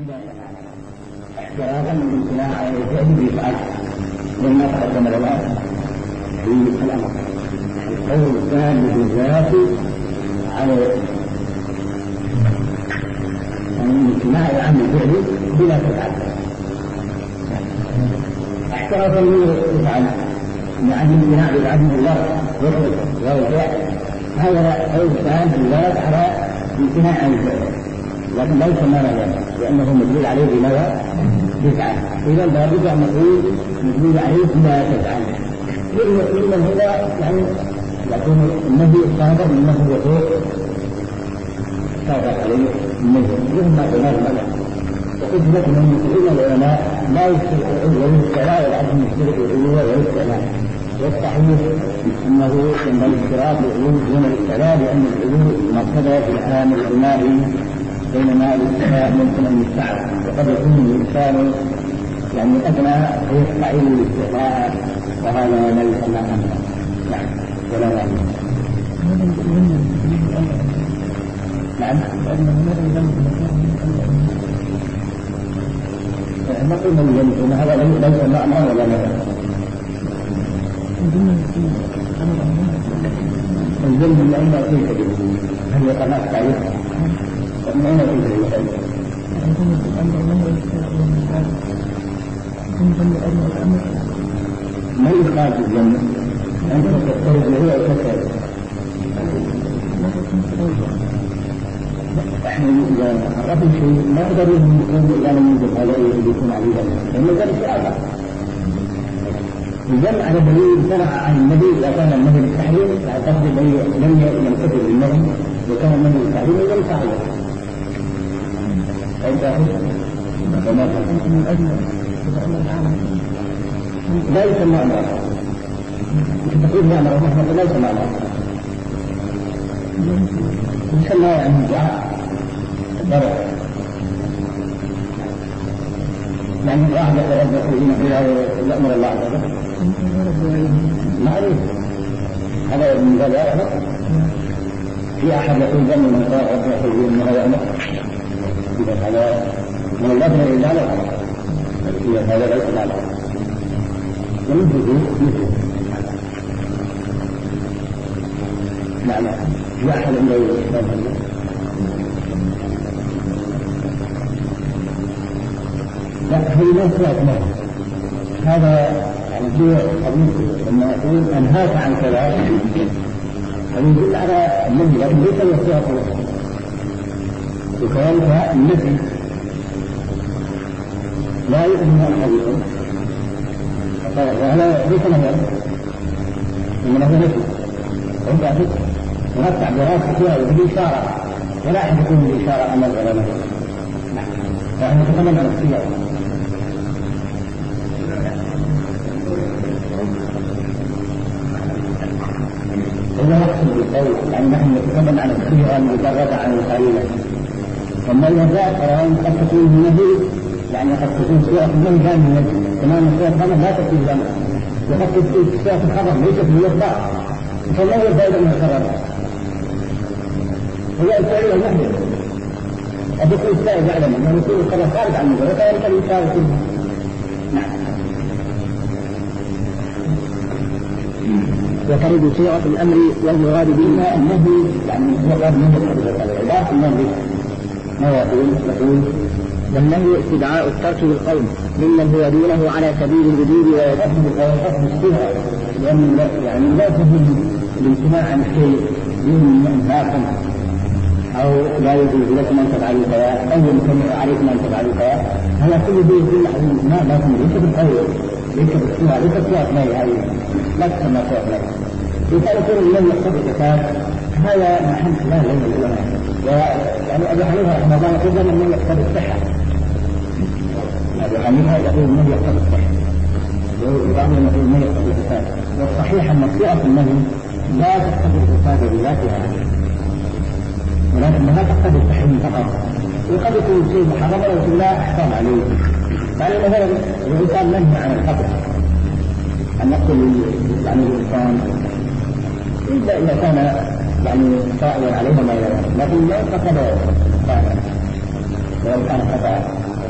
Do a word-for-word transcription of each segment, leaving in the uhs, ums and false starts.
احترازا من امتناع على الفعل بيفعل مما تقدم لنا في الامر. القول الثاني بالذات على الامتناع عن الفعل بلا تفعل احترازا من يفعل عن الامتناع بعدم الله والفعل. هذا قول ثاني بالذات على الامتناع عن الفعل، لكن ليس ما لا لأنه مدلول عليه بماذا؟ تفعل. إذا لابد أن نقول مدلول عليه بما تفعل. لمن هو يعني يكون النهي صادر منه هو فوق صادر عليه النهي مما تنال ماذا؟ وقد لكم المسلمين العلماء لا يستطيعون الاستعلاء والعدم يشترك العلوة والاستعلاء، والصحيح أنه ينبغي اشتراك العلو دون الاستعلاء، لأن العلو مرتبة في العام العلمائي، بينما الاستعلاء ممكن أن يستعر، وقد يكون الإنسان يعني أدنى فيستعين بالاستعلاء، وهذا لا يسمى أمرا. نعم ولا لا نعم نقول من يمكن هذا ليس أمرا ولا لا. الجنة من أين أتيت به؟ هل يقنع تعريف؟ من أين أتيت به؟ ما يقال في الجنة؟ أنت تستوجب هو الكسر. احنا إذا عرفنا شيء ما نقدر يكون إذا لم يوجد هذا يكون عليه لأنه ذلك شيء آخر. الجمع على دليل صنع عن النبي إذا كان النهي بالتحريم فقد لم ينتفع بالنهي، وكان النهي بالتحريم لم يفعل. لا يسمى أمرا. تقول يا أمر الله لا يسمى أمرا. يسمى يعني دعاء الضرر. يعني واحد يتربى فيها يأمر الله عز وجل معروف. هذا من باب أعلى. في أحد يقول ذنب من قال ربنا يقول إن هذا أمر، إذا هذا من اللفظ إلا لا أمر، إذا هذا ليس لا أمر ومثله مثله. معنى في أحد عنده يقول لا هذه ما سمعت منه. هذا يعني في قضية لما يقول أنهاك عن كذا هذا يدل على النهي، لكن ليس الوصية وكذلك النفي لا يؤمن الحديث وهذا ليس نهيا إنما هو نفي. وانت أعطيك هناك تعبيرات كثيرة بالإشارة ولا أحد يكون بالإشارة أمر ولا نهي. فإحنا نتكلم عن الصيغة. إذا نقصد بالقول يعني نحن نتكلم عن الصيغة المجردة عن القليلة، أما إذا جاء قرآن قد تكون النهي يعني قد تكون صيغة النهي جاء من النهي، كمان صيغة الخبر لا تكون جمع، وقد تكون صيغة الخبر ليست من الإخبار، فلا هو الفائدة من الخبر هي الفائدة المحدثة. قد يكون السائل يعلم أنه يكون الخبر خارج عن المجرد وكذلك الإنسان يكون. نعم. وترد صيغة الأمر والمراد بها النهي يعني هو قال من العبارة النهي ما يقول يقول والنهي استدعاء الترك بالقول ممن هو دونه على سبيل الوجوب ويقصد الصيغة، لأن يعني لا تهم الامتناع عن الشيء من إنهاكم أو لا يجوز لكم أن تفعلوا كذا أو يمكن عليكم أن تفعلوا كذا، هذا كله يقول الامتناع لكن ليس بالقول ليس بالصيغة ليس صيغة نهي هذه لا تسمى صيغة نهي. إذا يكون الذي يقتضي الفساد هذا محل خلاف بين العلماء، يعني أبو حنيفة رحمه الله يقول أن الذي يقتضي الصحة، أبو حنيفة يقول الذي يقتضي الصحة، وبعضهم يقول الذي يقتضي الفساد. والصحيح أن صيغة النهي لا تقتضي الفساد بذاتها، ولكنها تقتضي التحريم فقط، وقد يكون شيء محرم ولكن لا أحكام عليه. يعني مثلا الإنسان منهي عن القتل، أن نقتل يعني الإنسان إلا إذا كان يعني سائلا عليها ما يرى، لكن لا قتل كان ولو كان خطأ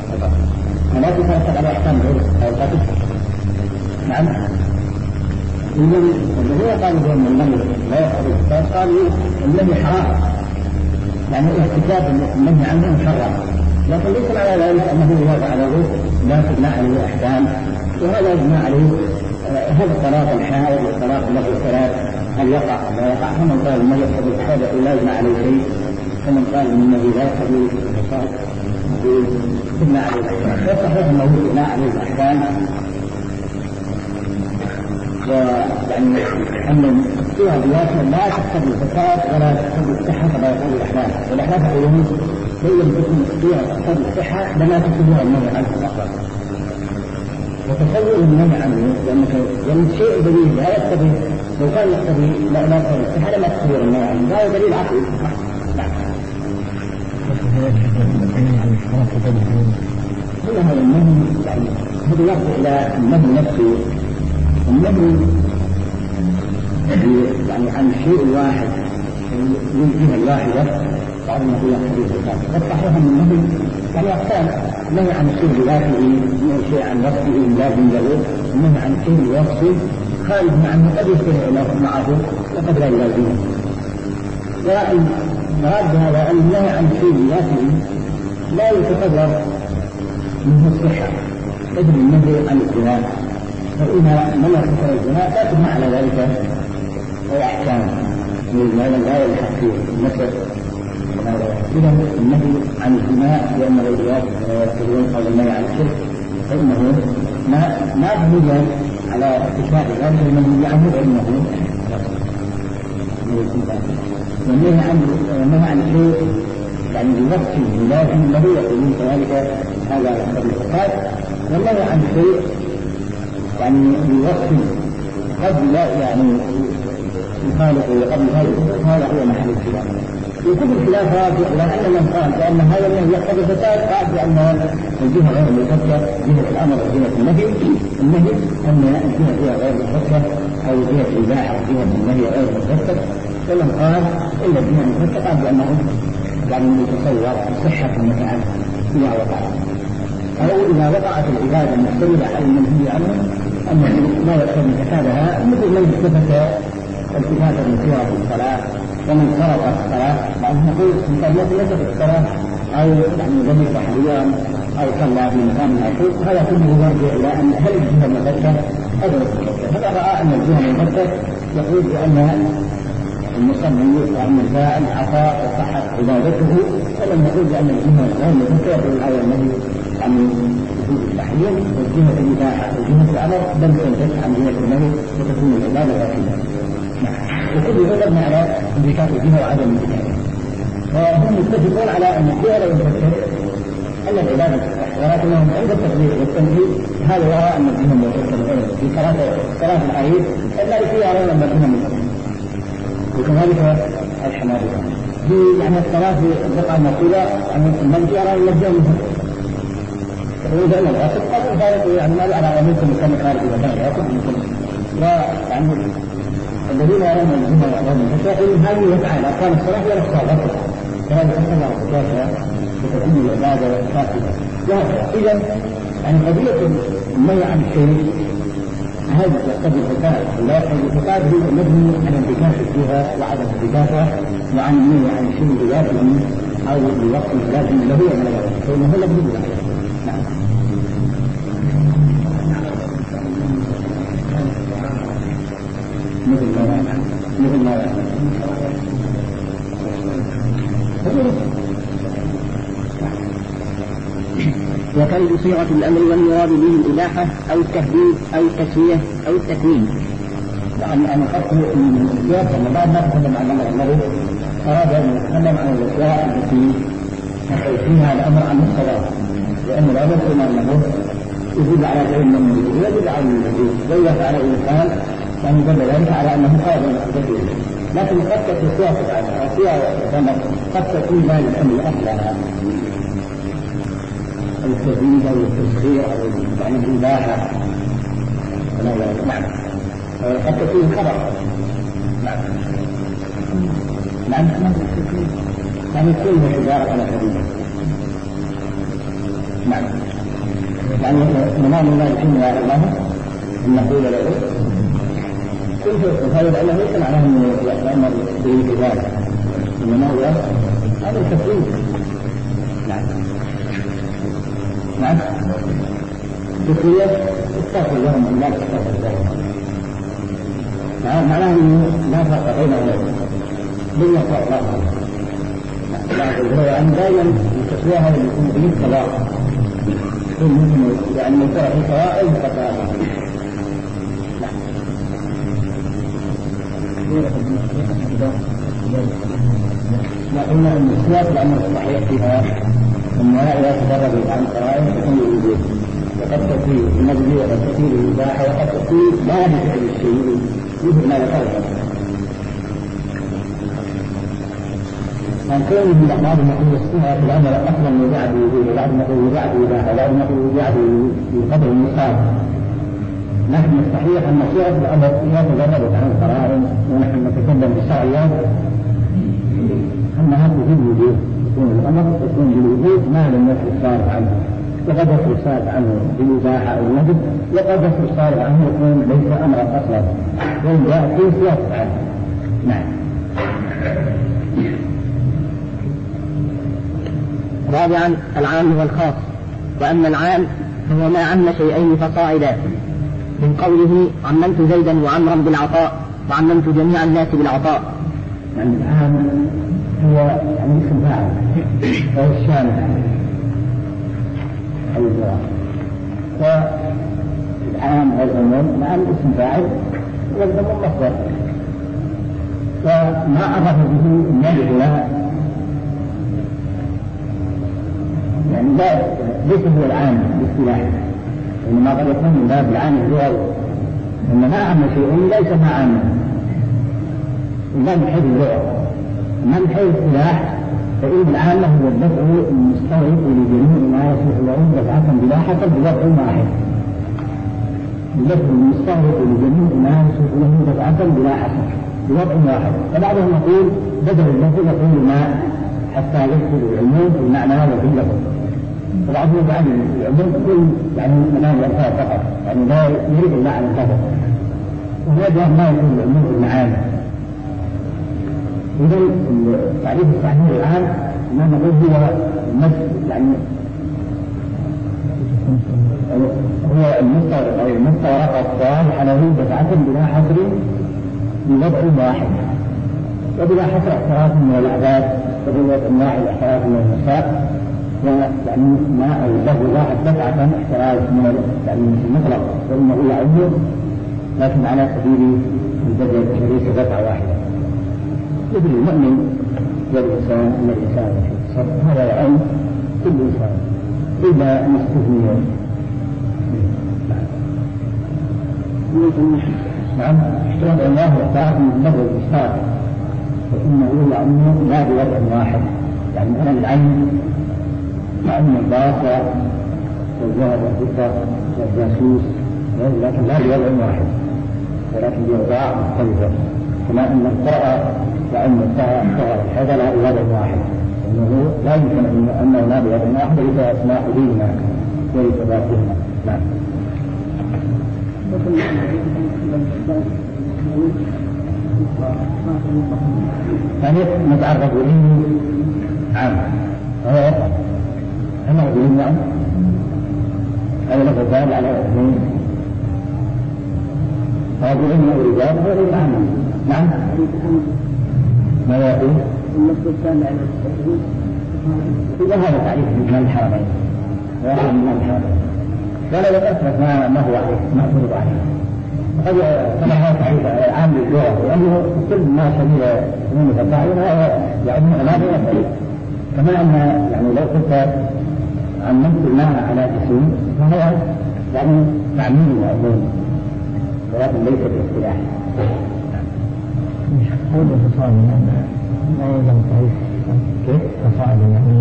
لكن كانت على أحكام غير القتل. نعم. الذي هو قال بأن النهي لا يقتضي القتال قالوا النهي حرام، يعني ارتكاب النهي عنه محرم، لكن ليس على ذلك أنه يوافق على ذلك لا تبنى عليه أحكام، وهذا يجمع عليه هذا الطلاق الحائض والطلاق له ثلاث هل يقع لا يقع. فمن قال ما يقتضي الحائض لا يجمع عليه شيء، ومن قال انه لا يقتضي الفساد يجمع عليه الاحكام. فصحيح انه يجمع عليه الاحكام، ويعني ان فيها زياده لا تقتضي الفساد ولا تقتضي الصحه كما يقول الاحناف. والاحناف يقولون هي الجسم فيها تقتضي الصحه لما تقتضيها النهي عنه الاخر. وتصور النهي عنه لأنك لأن شيء دليل لا يقتضي، لو كان يقتضي لا لا هذا ما تصور النهي عنه، لا دليل عقلي. نعم. هو هذا النهي يعني هذا يرجع إلى النهي نفسه. النهي يعني عن شيء واحد ينتهي الواحدة بعد ما هو يقتضي الفساد. والصحيح أن النهي يعني أقسام: النهي عن الشيء بذاته، النهي شيء عن وصفه لازم له، النهي عن شيء بوصفه خارج عنه قد يصير معه وقد لا يلازمه. والمراد بهذا أن النهي عن الشيء بذاته لا يتصور منه الصحة، مثل النهي عن الزنا، فإذا من ارتكب الزنا تأتي على ذلك الأحكام من الآية الحقيقية مثل إذا النهي عن الزنا لأن الرجال يقولون قول النهي عن الشرك فإنه ما ما دليل على ارتكاب ذلك النهي عنه فإنه والنهي عن النهي عن الشيء يعني بوصف لازم له يقولون كذلك هذا يقتضي الفساد. والنهي عن الشيء يعني بوصف قد لا يعني يخالف وقد يخالف، هذا هو محل الخلاف. وكل الخلاف راجع الى ان من قال بان هذا النهي يقتضي الفساد قال بان الجهه غير مفسره، جهه الامر وجهه النهي، النهي ان الجهه فيها غير مفسره او جهه الاباحه وجهه النهي غير مفسره. ومن قال الا الجهه المفسره قال بانه يعني يتصور صحه النهي عنه اذا وقع، او اذا وقعت العباده المحتمله على المنهي عنه انه لا يقتضي فسادها، مثل من ثبت التفات المسيره في الصلاه ومن فرق الصلاة، بعضهم يقول إن ليس في الصلاة أو يعني لم يصح اليوم أو صلى في مكان معقول، هذا كله يرجع إلى أن هل الجهة المفسدة أو المفسدة. هذا رأى أن الجهة المفسدة يقول بأن المصلي وأن الفاعل عصى وصحت عبادته، ولم يقول بأن الجهة غير المفسدة يقول الآية النهي عن وجود التحليل والجهة الإباحة وجهة الأمر لم تنتج عن جهة النهي وتكون العبادة باطلة. وكل هذا مبني على انتكاك الجهة وعدم الانتكاك. وهم متفقون على أن الجهة لا ينفسر أن العبادة تصح، ولكنهم عند التقدير والتنفيذ هذا يرى أن الجهة منفسرة في ثلاث الآيات المالكية يرون أن الجهة منفسرة، وكذلك الحنابلة في يعني الثلاث الرقعة المقولة أن المالكية يرى أن الجهة منفسرة. يقولون بأن الغاسب قد ذلك يعني ما على أمركم كان خارج وكان الغاسب منكم، ويعني الذين يرون الجهة وأعلام الفساد هذه يفعل أركان الصلاة ولا الصلاة كما يحصل على الصلاة وتكون العبادة والفاسدة. إذا يعني قضية النهي عن الشيء هذا يقتضي الفساد، لا يقتضي الفساد هو مبني على انتكاس الجهة وعدم انتكاسها، وعن النهي عن الشيء بذاته أو بوقت لازم له ولا لا، فإنه هو مبني على نعم. مثل ما مثل ما وكان بصيغة الأمر والمراد به الإباحة أو التهديد أو التسوية أو التكوين. يعني أنا قصدي من الأشياء أن بعد ما تكلم عن الأمر الذي أراد أن يتكلم عن الأشياء التي فيها الأمر عن الصلاة، لأن الأمر كما أنه يدل على شيء من الموجود ويدل على الموجود وإذا فعل الإنسان يعني دل ذلك على أنه قادر على لكن قد تكون فيها قد تكون لا الأمر أصلها التهديد أو التصغير أو يعني الإباحة. نعم قد تكون خبر. نعم نعم يعني كل شجاعة على سبيل. نعم يعني نظام الله الحين لا الله النقول له كنت هذا العلم ليس معناه أنه يأمر به بذلك إنما هو هذا التفريط. نعم نعم الفكرية استغفر لهم أن لا تستغفر لهم معناه أنه لا فرق بينه بين الصلاة لأن دائما التسوية هذا يكون به الصلاة لأن الفرق في سواء أي قطاع. لا قلنا أن السياق الأمر الصحيح فيها أنها إذا تدرب عن قرائن تكون الوجود وقد تكون النبي وقد تكون الإباحة وقد تكون لا بفعل الشيء مثل ما ذكرنا. فكون من بعض نقول الصحة الأمر أصلا يجعل الوجود وبعض نقول يجعل الإباحة وبعض نقول يجعل بقدر النصاب. نحن الصحيح أن صيغة الأمر إذا تدربت عن قرائن ونحن نتكلم بالشرعيات أنها تفيد الوجود يكون الأمر يكون بالوجود ما لم يكن الصارف عنه وقد يكون الصارف عنه بالإباحة أو الندب وقد يكون الصارف عنه يكون ليس أمرا أصلا وإن جاء في سياق عنه. نعم. رابعا العام والخاص. وأن العام هو ما عم شيئين فصاعدا من قوله عممت زيدا وعمرا بالعطاء وعممت جميع الناس بالعطاء. يعني العام هو يعني اسم فاعل وهو الشامل والعام والعموم العام اسم فاعل والعموم مصدر وما عرف به النبي هنا يعني لا ليس هو العام باصطلاح انما قد يكون من باب العام اللغوي ان ما عم شيء ليس ما عام الا من حيث اللغه اما من حيث الاصطلاح فإن العام هو الدفع المستغرق لجميع ما يصلح له دفعة بلا حسب بوضع واحد. الدفع المستغرق لجميع ما يصلح له دفعة بلا حسب بوضع واحد. فبعضهم يقول بدل الدفع يقول ما حتى يدخل العموم في المعنى وفي اللفظ. وبعضهم بعد العموم يقول يعني معنى الألفاظ فقط يعني لا يريد المعنى الفقط. وهذا ما يكون العموم في المعاني. إذا التعريف الصحيح الآن ما نقول هو المد يعني هو المستغرق أو المستغرق الصالح له دفعة بلا حصر بوضع واحد وبلا حصر احتراف من الأعداد وبلا أنواع الاحتراف من النساء ويعني ما أو له واحد دفعة احتراف من يعني المطلق وإنه يعود لكن على سبيل البدل وليس دفعة واحدة. مثل المؤمن والإنسان من الإنسان هذا يعم كل إنسان إلا مستثنيا. نعم اشتراط الله وطاعة من لفظ الإشتراط فإنه يعم لا بوضع واحد يعني مثلا العين يعم الباصة والذهب والفضة والجاسوس لكن لا بوضع واحد ولكن بوضع مختلفة كما أن القراءة وأن الطهر هذا لا بوضع واحد إنه لا يمكن أنه لا بوضع واحد ليس أسماء ديننا وليس ذاتنا. نعم. يعني نتعرف إليه عام هو أنا أقول نعم هذا لفظ دال على اثنين هذا إنه رجال هو ليس عام. نعم ما يقول إذا هذا تعريف من الحرمين واحد من الحرمين ولا يتأثر ما ما هو عليه ما فرض عليه قد كما هذا تعريف عام للغة لأنه كل ما شمل من الفاعل يعني ما بينفعل كما أن يعني لو قلت عممت الماء على اسم فهو يعني تعميم وعموم ولكن ليس باصطلاح. هو الفصائل ما يلزم تعريف كيف فصائل يعني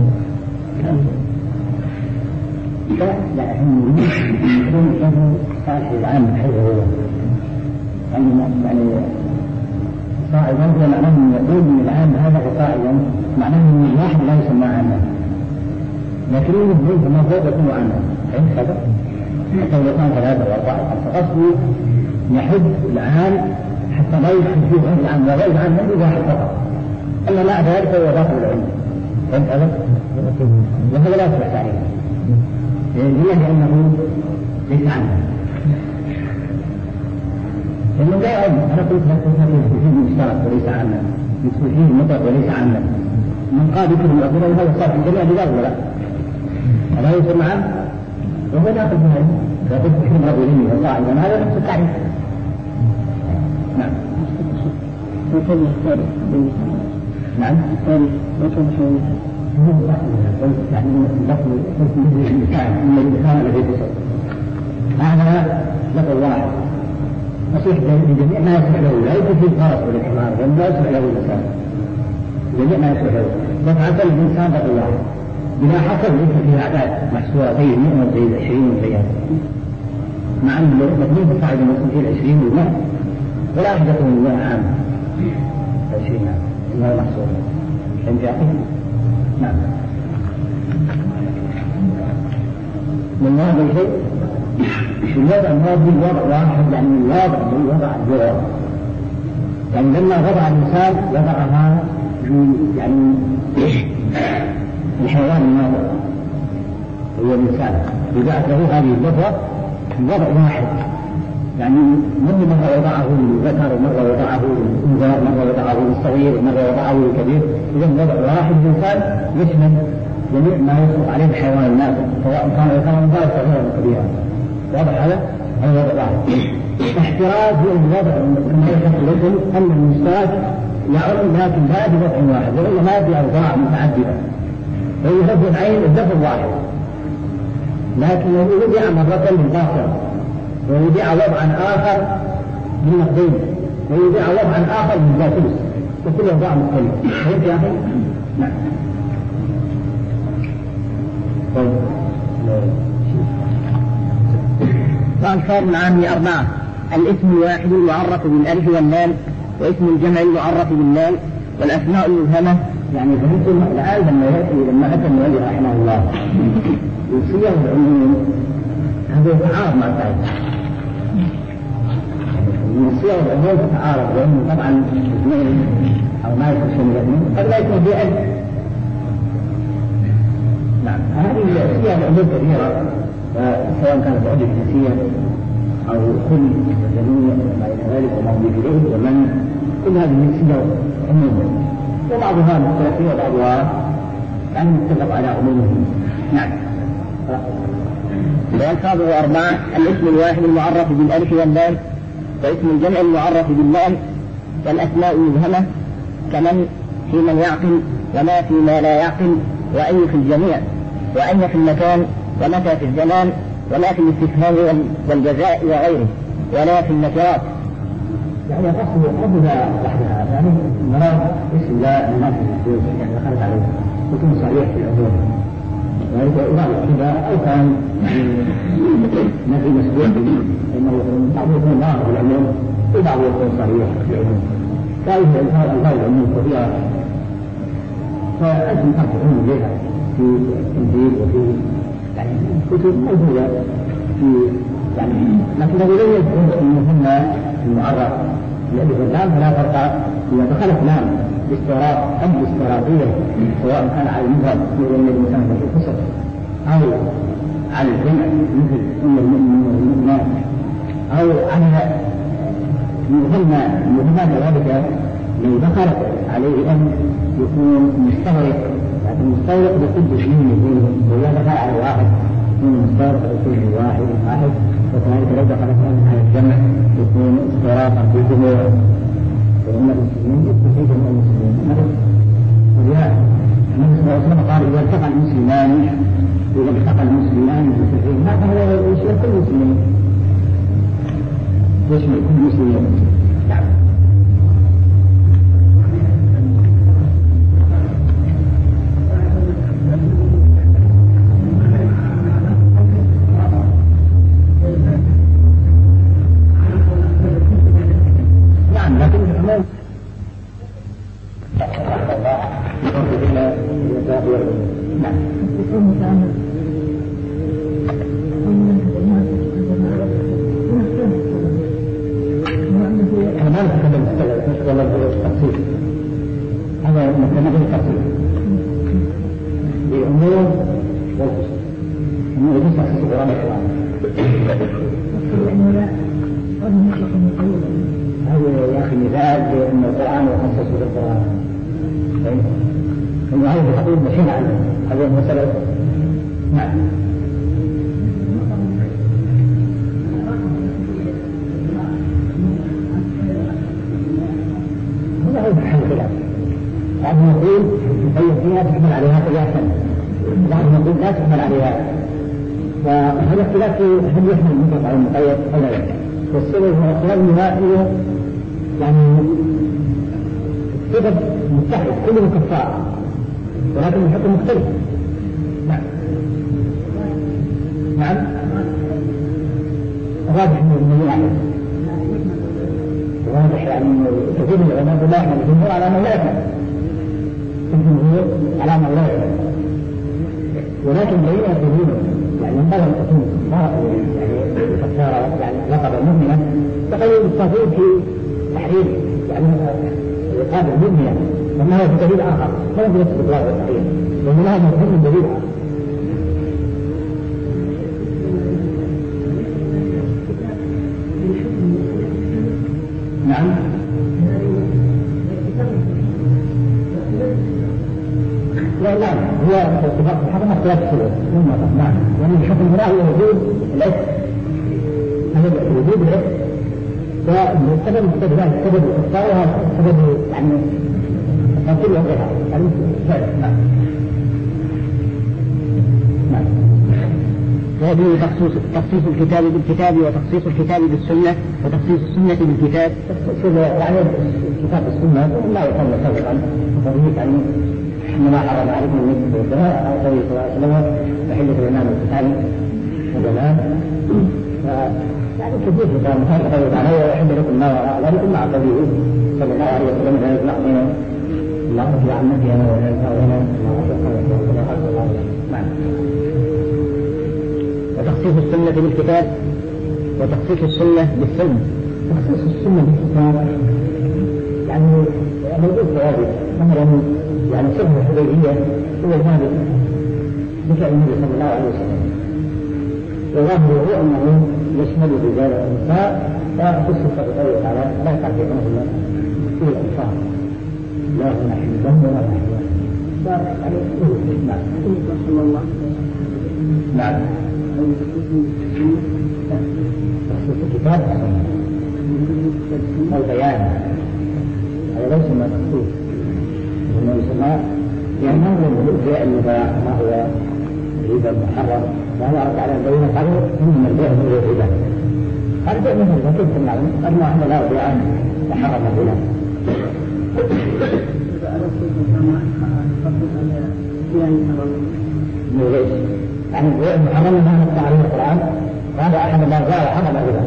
لا لا هم يكون له صالح العام حيث هو يعني يعني صائل هو معناه أن يقول من العام هذا فصائل معناه أن الواحد لا يسمى عاما لكن يمكن ما فوق يكون عنه عند هذا حتى لو كان ثلاثة وأربعة خمسة قصدي يحد العام حتى ما يدخل فيه غير العام وغير العام من واحد فقط. أما لا ذلك هو داخل العلم. فهمت هذا؟ وهذا لا يصلح تعريفه. لأنه ليس عنه. لأنه لا يعلم. أنا قلت لك فيه مشترك وليس عنه. فيه مطلق وليس عنه. من قال ذكر الأبواب هذا صار في جميع البلاد ولا؟ هذا يسمى عنه. وهو داخل في هذا. فقلت بحكم رجلين وصاعدا هذا نفس التعريف. نعم. نعم. يعني لفظ الإنسان من الإنسان الذي تصل هذا لفظ واحد يصح لجميع ما يصح له لا يكون فيه فرس ولا حمار ولا لا يصح له الإنسان جميع ما يصح له وفعل الإنسان لفظ واحد بلا حسب ليس فيه أعداد محسوبة زي مئة وزي عشرين وزي مع أن الاثنين بالقاعدة مثل فيه العشرين والمئة ولا أحدث من المئة عام عشرين عام إنها محسوبة فهمت يا أخي؟ نعم. من هذا الشيء الوضع الماضي وضع واحد يعني الوضع هو وضع الجواب يعني لما وضع الإنسان وضعها يعني الحيوان الماضي هو الإنسان وجاءت له هذه الوضع وضع واحد يعني من مرة وضعه الذكر ومرة وضعه الأنثى مرة وضعه الصغير ومرة وضعه الكبير إذا وضع واحد الإنسان يشمل جميع ما يطلق عليه الحيوان الناطق سواء كان الإنسان صغيرا أو كبيرا واضح هذا؟ هذا وضع واحد. احتراز هو الوضع كما يقول لكم أن المشترك يعم لكن لا بوضع واحد وإلا ما بأوضاع متعددة ويهد العين الدفع واحد لكنه وضع مرة للباطل ويودع وضعا آخر من نقدين ويودع وضعا آخر من ذاتيس وكل وضع مختلف. فهمت يا أخي؟ نعم. وأنصار العام أربعة الاسم الواحد المعرف بالألف واللام واسم الجمع المعرف باللام والأسماء المبهمة. يعني فهمتم الآن لما يأتي لما أتى المؤلف رحمه الله يصيغ العموم هذا يتعارض مع القاعدة. يصيغ العموم تتعارض لأنه طبعا اثنين أو ما يكون شيء اثنين قد لا يكون في ألف. نعم هذه صيغ العموم كثيرة سواء كانت عدة جنسية أو كل جميع ما إلى ذلك وما يضيف إليه ومن كل هذه من صيغ عموم وبعضها مختلف وبعضها يعني متفق على عمومه. نعم. والألفاظ أربعة الاسم الواحد المعرف بالألف واللام واسم الجمع المعرف باللام والأسماء المبهمة كمن في من يعقل وما في ما لا يعقل وأي في الجميع وأين في المكان ومتى في الزمان ولا في الاستفهام والجزاء وغيره ولا في النكرات. يعني أصل قبلها وحدها يعني مراد اسم لا مناسب يعني دخلت عليه يكون صريح في العموم وإذا كذا أو كان نفي مسبوق إنه بعض يكون ظاهر في العموم وبعض يكون صريح في العموم فإذا الألفاظ ألفاظ العموم كثيرة فأنتم ترجعون إليها في الإنجيل وفي يعني كتب موجودة في يعني لكن هذه لا يذكر أنهن المعرف لأن الإسلام فلا فرق إذا دخلت لام باستعراض أم باستعراضية سواء كان على المفرد مثل الإنسان في القصص أو على الجمع مثل أم المؤمنين والمؤمنات أو على مهمة مهمة ذلك لو دخلت عليه أن يكون مستغرق لكن مستغرق بكل شيء يكون وإذا دخل على واحد يكون مستغرق بكل واحد واحد وكذلك لو دخلت على الجمع يكون استغراقا في الجموع وإن المسلمين يستفيد من المسلمين ولذلك النبي صلى الله عليه وسلم قال إذا التقى المسلمان إذا التقى المسلمان المسلمين ما فهو يشمل كل مسلمين يشمل كل مسلمين. نعم. نعم. إنه يجوز تخصيص القرآن بالقرآن. هذا يا أخي مثال بأن القرآن يخصص بالقرآن. إنه هذا يقول مشين عنه هذه المسألة. نعم. هذا هو محل خلاف. بعضهم يقول يبين فيها تحمل عليها قياسا، بعضهم يقول لا تحمل عليها. فهذا اختلاف هل يحمل المطلق على المقيد أو لا؟ والسبب هو اختلاف انه يعني السبب متحد كله كفار ولكن الحكم مختلف. نعم. نعم. واضح انه من يعلم. واضح يعني كثير من العلماء لا يحمل الجمهور على انه لا يحمل. الجمهور على انه لا يحمل. ولكن الذين يقولون يعني ما لم تكن ما يعني كفاره يعني لقب المؤمنه فقالوا التفصيل في تحريم يعني عقاب المؤمنه وما هو في دليل اخر ما يمكن استطلاع التحريم لان لها مفهوم دليل اخر. نعم. لا لا هو اتفاق الحكم اختلاف السبب. نعم. يعني الحكم هنا هو وجود الاسم. هذا وجود الاسم. والسبب مختلف عن السبب الكفار وهذا السبب يعني التنصيل والظهار. يعني نعم. نعم. وهذه تخصيص تخصيص الكتاب بالكتاب وتخصيص الكتاب بالسنة وتخصيص السنة بالكتاب. يعني الكتاب بالسنة لا يقال سابقا وضيف يعني ما حرم عليكم من الدماء أو طريق صلى الله عليه وسلم وحلة الإمام القتال وجمال. يعني كثير في كلام هذا قول تعالى ويحل لكم ما وراء ذلك مع قوله صلى الله عليه وسلم ذلك نعطينا الله أكبر عن نبينا وذلك أولنا الله أكبر. نعم. وتخصيص السنة بالكتاب وتخصيص السنة بالسنة. تخصيص السنة بالكتاب يعني موجود في هذه مثلا يعني سنة الحديبية هو المالك بفعل النبي صلى الله عليه وسلم وظاهره هو أنه يشمل الرجال والنساء فخصص بقوله تعالى لا تعرفون الله في الأنصار لا هنا حلم ولا حلم. نعم. نعم. تخصيص الكتاب البيان هذا ليس ما تخصيص إنه يسمى يعني ما هو البيع المباح ما هو الربا المحرم لا نعرف على البينة قالوا إنما البيع من الربا هذا بيع من الربا كيف تمنعون قالوا احنا لا بيعان محرم الربا. يعني البيع المحرم ما نطلع عليه القرآن وهذا أحد الله جاء وحرم الربا.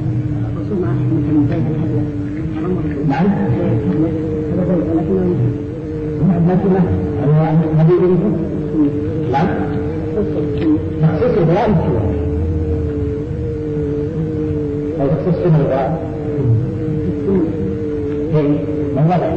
نعم. نعم. نبي يريد. نعم. تخصيص البلاء مكتوب. أو تخصيص سنة البلاء. هي من وضع.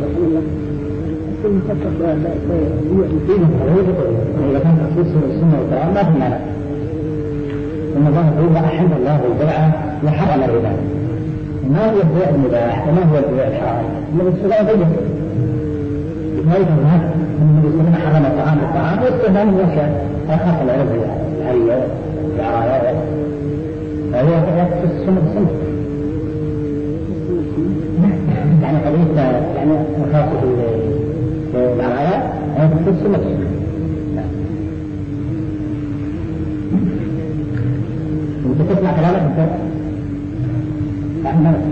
إذا كان تخصيص السنة والبلاء ما في معنى. إن الله يقول أحل الله البيع وحرم الربا. ما هو البيع المباح وما هو البيع الحرام؟ النبي صلى الله عليه وسلم ما يفهم هذا النبي صلى الله عليه وسلم حرم الطعام بالطعام واستخدام الأشياء أخاف العرب العرية العرايا فهو يقصد السنة بالسنة يعني قضية يعني خاصة في العرايا هي تقصد السنة بالسنة. أنت تسمع كلامك أنت أحمد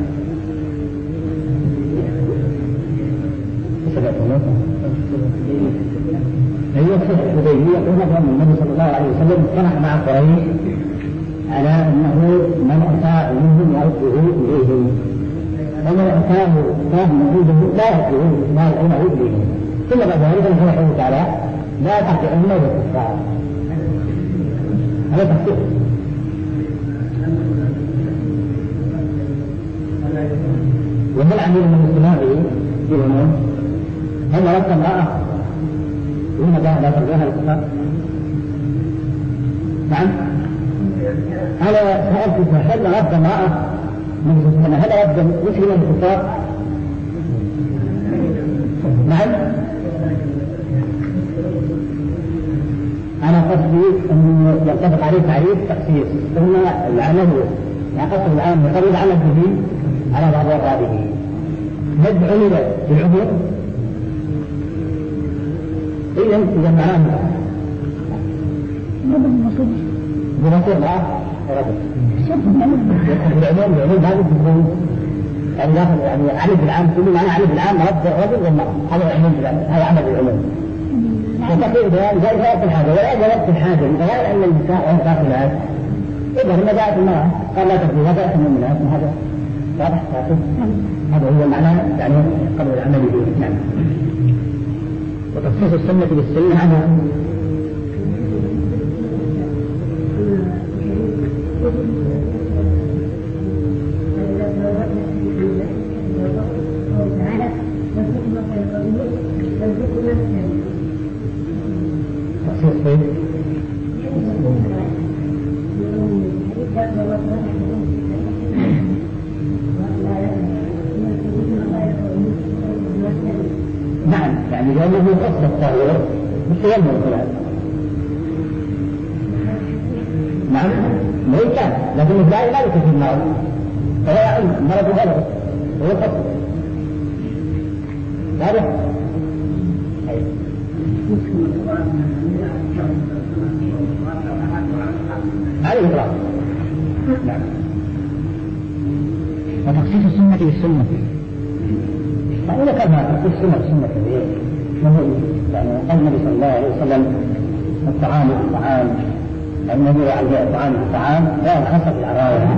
هي صلح الحديبية قلنا أن النبي صلى الله عليه وسلم صلح مع قريش على أنه من أتى منهم يرده إليهم ومن أتاه فهم يرده لا يرده ما يرده إليهم ثم بعد ذلك نقول تعالى لا تحتئن الكفار هذا تحتئن. وهل عمل من اجتماعه في العموم هل رد امرأة وإن لا ترجعها الكفار نعم. أنا سألتك هل رد امرأة من سنة هل رد مسلما الكفار؟ نعم. أنا قصدي أن يتفق عليه تعريف تخصيص ثم العمل يعني قصد العام يقرر العمل به على بعض أفراده. هل عمل بالعمر؟ إذا إذا معناه بمصير الله ورده يدخل في العموم العموم هذا يكون يعني ياخذ يعني عمل بالعام كل معنى عمل بالعام رد رجل والمرأة هذا العموم هذا عمل بالعموم. وتقول بيان ذلك وقت الحاجة ولا وقت الحاجة غير أن النساء وهي داخل الناس إذا لما جاءت المرأة قال لا تفضل هذا أحسن من الناس هذا واضح هذا هو المعنى يعني قبل العمل به. نعم. وتخصيص السنة بالسنة عنها تخصيص نعم يعني لأنه يخص التغيير بالتيمم الخلاف. نعم ما كان لكن الإسلام لا يكفي المرض فهو يعلم مرض غلط هو الخص واضح؟ عليه الإطلاق. نعم. وتخصيص السنة بالسنة فإذا كان تخصيص السنة بالسنة يعني قال النبي صلى الله عليه وسلم الطعام بالطعام النبي عليه الطعام بالطعام لا ينحصر العراية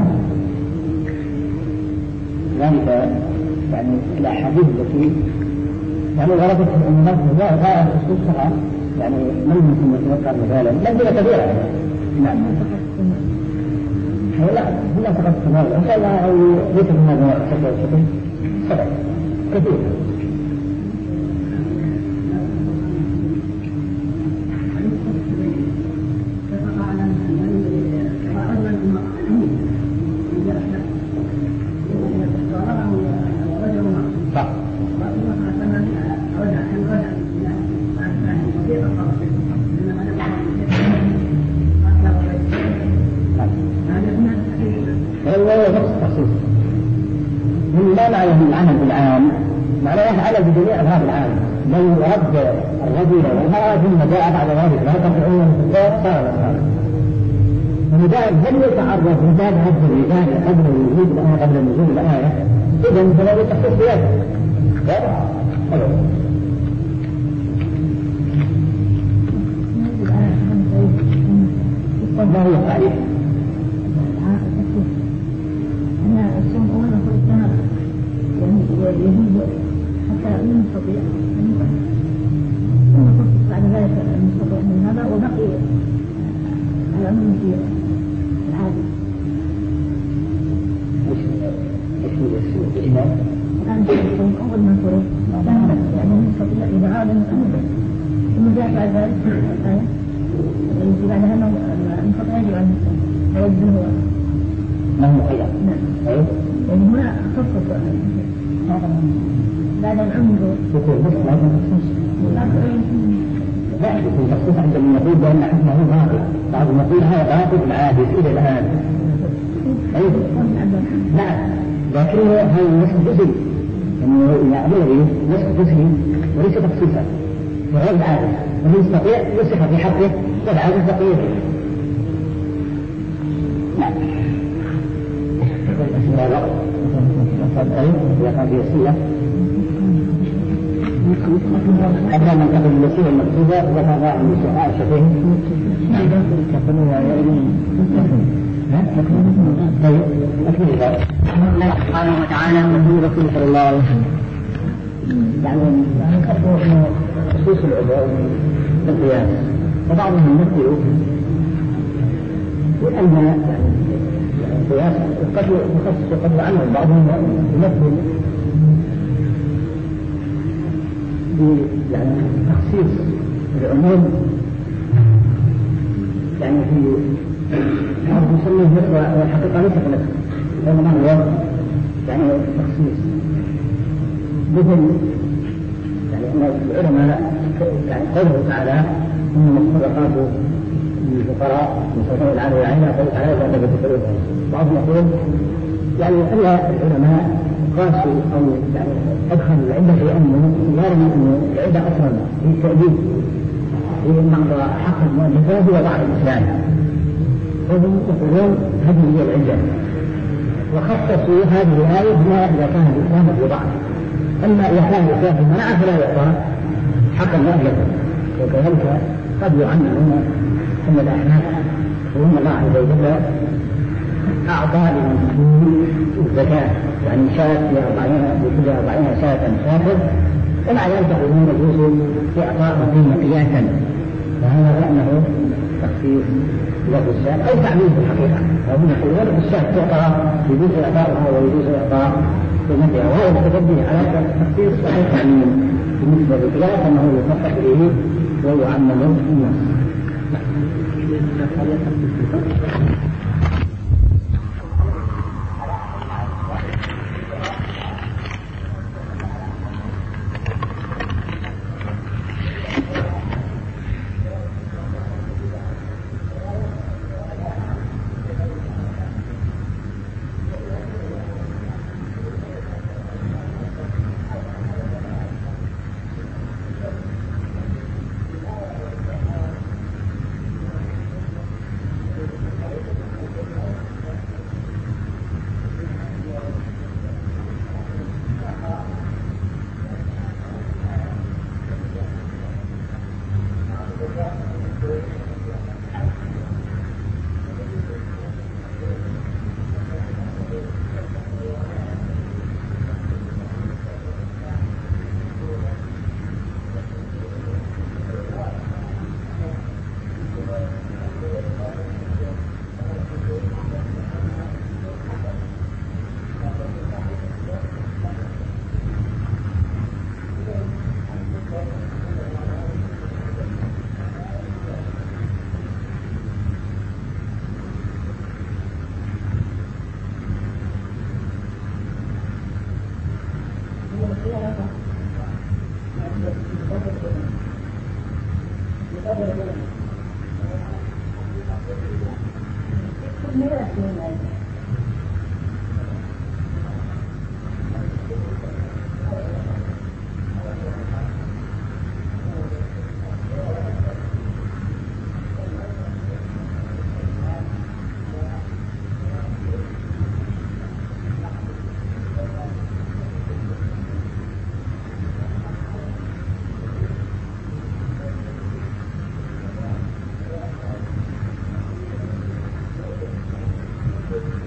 ذلك يعني الأحاديث التي يعني وردت في الأمة لا غاية خصوصها يعني من يمكن يتوقع مثالا منزلة كبيرة. نعم. لا هنا فقط كمال إن شاء الله أو ليس من هذا الشكل والشكل سبب كثير. العمل بالعام معناه يفعل بجميع أفراد العام لو رد الرجل والمرأة ثم جاء بعد ذلك لا تنفعون من الكفار صار الأفراد ولذلك هل يتعرض لهذا هذا الرجال قبل وجود الآية قبل نزول الآية إذن فلا يتخصص بهذا واضح؟ ما هو التعريف؟ يجوز حتى لا نستطيع أن نخصص بعد ذلك نستطيع من هذا وبقي العموم في العادي. الآن يكون أول ما فرض يعني نستطيع إذا عاد ثم جاء بعد ذلك الآية التي بعدها نستطيع يجب أن نوجه ما هو خيار؟ نعم. يعني هنا خصص بعد العمر يكون بس لا تخصيص لا يكون تخصيص عندما نقول بأن حكمه باطل بعضهم يقول هذا باطل عادي إلى الآن أيضا نعم لكنه هذا النسخ جزئي أنه يعمل به نسخ جزئي وليس تخصيصا وغير العادة ومن يستطيع يصح في حقه والعادة تقييده. نعم إذا كان في وسيلة قبل أن ننتقل الوسيلة المكتوبة ذكر عن سؤال شفيه الله سبحانه وتعالى وفي رسول صلى الله عليه وسلم يعني خصوص العباد بالقياس وبعضهم يمثل لأن القياس قد يخصص قد عنه بعضهم يمثل يعني تخصيص العموم يعني في بعض يسميه والحقيقة ليس بنفسه وإنما هو يعني تخصيص مثل يعني أن العلماء يعني قوله تعالى إنما الصدقات للفقراء من فضل العالم والعين قوله تعالى إذا لم يتقلوهم. بعضهم يقول يعني أن العلماء قاسوا أو يعني أدخلوا العدة في أنه يرمي أن العدة أصلا في التأديب في بعض حق المؤلفات هو بعض الإسلام، وهم يقولون هذه هي العدة، وخصصوا هذه الآية بما إذا كان الإسلام في بعض، أما إذا كان الإسلام في منع فلا يعطى حق المؤلف. وكذلك قد يعنون ثم الأحناف وهم الله عز وجل أعطى للمسلمين الزكاة، يعني شاة بأربعين بكل أربعين شاة شاكر، ومع ذلك يقولون يجوز إعطاء الدين قياسا، وهذا لأنه تخصيص لفظ الشاة أو تعميم في الحقيقة. وهم يقولون الشاة تعطى يجوز إعطاؤها ويجوز إعطاء قيمتها، وهذا يتبدل على التخصيص والتعميم بالنسبة للقياس أنه يفقد به ويعمم الناس. Thank you.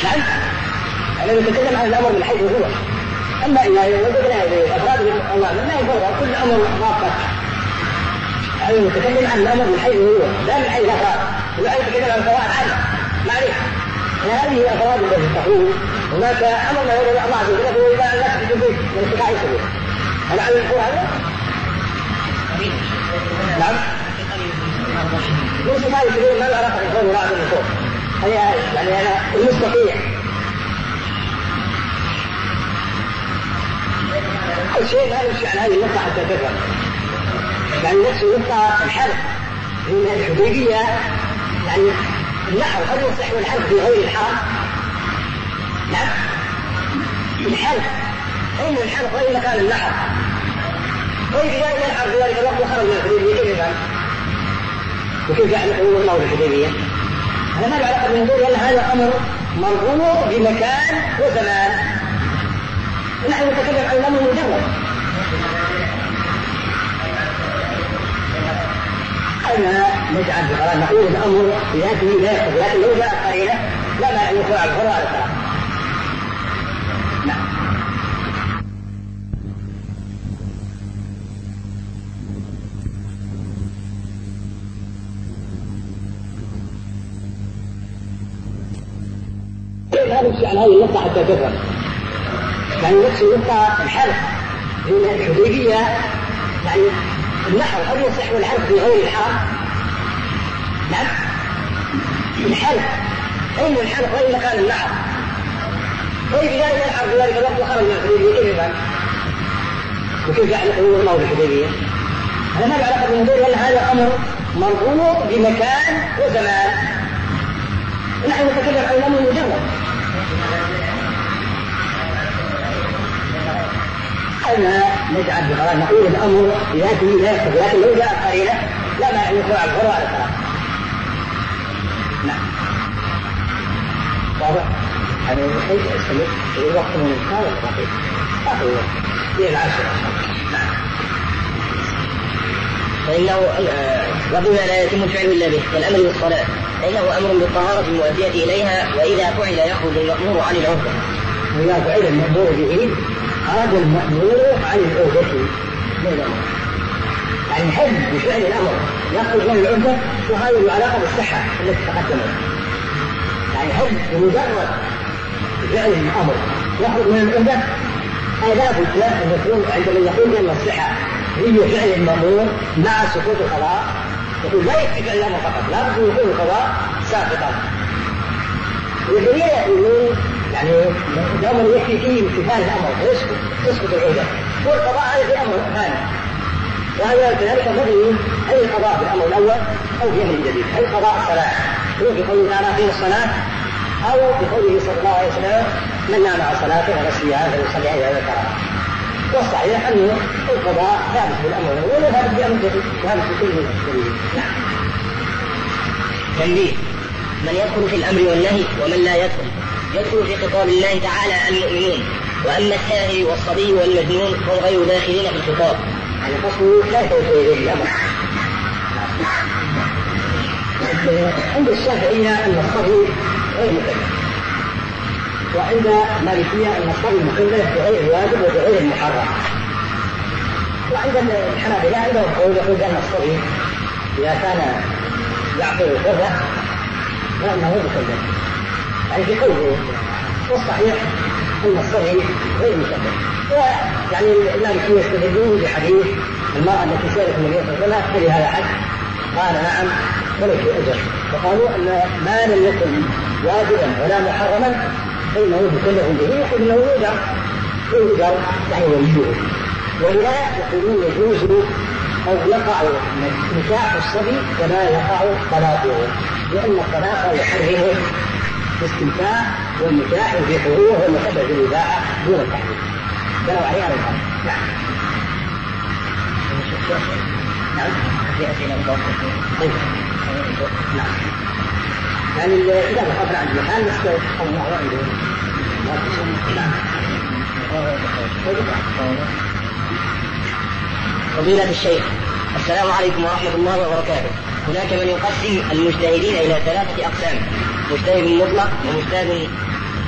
نعم أنا نتكلم عن الأمر من حيث هو. أما إذا وجدنا بأفراد الله ما يفرق كل أمر ضابط. أنا نتكلم عن الأمر من حيث هو لا من حيث الأفراد. ولا نتكلم عن القواعد عنه معرفة. هذه الأفراد التي تقول هناك أمر ما يقول الله عز وجل هو إذا لا تجد به من اتباع سبيله. هل على الأمر هذا؟ نعم. من اتباع سبيله ما العلاقة بالقول ولا عدم القول؟ هي يعني أنا المستطيع. أول شيء لا يمشي عن هذه النقطة حتى تفهم. يعني نفس النقطة الحرب من الحديبية يعني النحر هل يصح والحرب في غير الحرم؟ نعم. الحرب أين الحرب وأين مكان النحر؟ وإذا جاء إلى الحرب في ذلك الوقت وخرج من الحديبية كيف يفهم؟ وكيف يعني يقول الله الحديبية؟ هذا ما له علاقة بالنزول لأن هذا أمر مربوط بمكان وزمان. ونحن نتكلم عن الأمر مجرد. أنا نجعل بقرار نقول الأمر بذاته لا يقتضي لكن لو جاءت قرينة لا مانع أن يكون على الحر على الكلام. نعم. لا نمشي عن هذه النقطة حتى تفهم. يعني نفس النقطة الحرب من الحديبية يعني النحر هل يصح والحرب في غير الحرم؟ نعم. الحرب أين الحرب وأين مكان النحر؟ وإذا جاء إلى الحرب في ذلك الوقت وخرج من الحديبية كيف يفهم؟ وكيف يعني يقول الله الحديبية؟ هذا ما له علاقة بالنزول لأن هذا أمر مربوط بمكان وزمان. ونحن نتكلم عن الأمر مجرد. أنا نجعل بقرار نقول الأمر بذاته لا يقتضي لكن لو جاءت قرينة لا مانع أن يكون على الحر على الكلام. نعم. واضح؟ هذا الشيء يستمر في الوقت من الكتاب الرقيق. آخر وقت في العشر. نعم. فإنه وبما لا يتم الفعل إلا به كالأمر بالصلاة فإنه أمر بالطهارة المؤدية إليها وإذا فعل يخرج المأمور عن العهدة. وإذا فعل المأمور به خرج المأمور عن العهدة. يعني حد بفعل الأمر يخرج من العهدة وهذه العلاقة بالصحة التي تقدمت. يعني حد بمجرد فعل الأمر يخرج من العهدة آداب الخلاف المفروض عندما يقول بأن الصحة هي فعل المأمور مع سقوط القضاء. يقول لا يكفي فعل الأمر فقط لا بد يكون القضاء ساقطا. والجميع يقولون يعني الأمر يكفي فيه امتثال الأمر فيسقط تسقط العهدة والقضاء هذا في أمر ثاني. وهذا كذلك مبني أي القضاء بالأمر الأول أو في أمر جديد. أي قضاء الصلاة هو بقوله تعالى أقيموا الصلاة أو بقوله صلى الله عليه وسلم من نام عن صلاته ونسيها فليصلي عليها ويذكرها. والصحيح أن القضاء ثابت بالأمر الأول وثابت بأمر جديد وثابت بكل جديد. نعم. تنبيه: من يدخل في الأمر والنهي ومن لا يدخل يدخل في خطاب الله تعالى المؤمنون، وأما الساهر والصبي والمجنون هم غير داخلين في الخطاب. يعني فصل لا توجيه الأمر. عند الشافعية أن الصبي غير مكلف، وعند مالكية أن الصبي مكلف بغير الواجب وبغير المحرم، وعند الحنابلة عندهم قول يقول أن الصبي إذا كان يعقل كذا فإنه مكلف. يعني في قوله والصحيح أن الصبي غير مكلف. ويعني المالكية يستدلون بحديث المرأة التي سألت النبي صلى الله عليه وسلم هل هذا حج؟ قال نعم ولك أجر. فقالوا أن ما لم يكن واجبا ولا محرما فإنه مكلف به يحب أنه يؤجر يؤجر يعني وليه. ولذا يقولون يجوز أو يقع نكاح الصبي كما يقع طلاقه، لأن الطلاق يحرم الاستمتاع والنكاح يبيحه وهو متبع بالإباحة دون التحريم. بلغ عليه على الحال. نعم. نعم. طيب. نعم. يعني إذا دخلنا عند المحل نستوى أو نعوى عنده. نعم. فضيلة الشيخ، السلام عليكم ورحمة الله وبركاته. هناك من يقسم المجتهدين إلى ثلاثة أقسام: مجتهد مطلق ومجتهد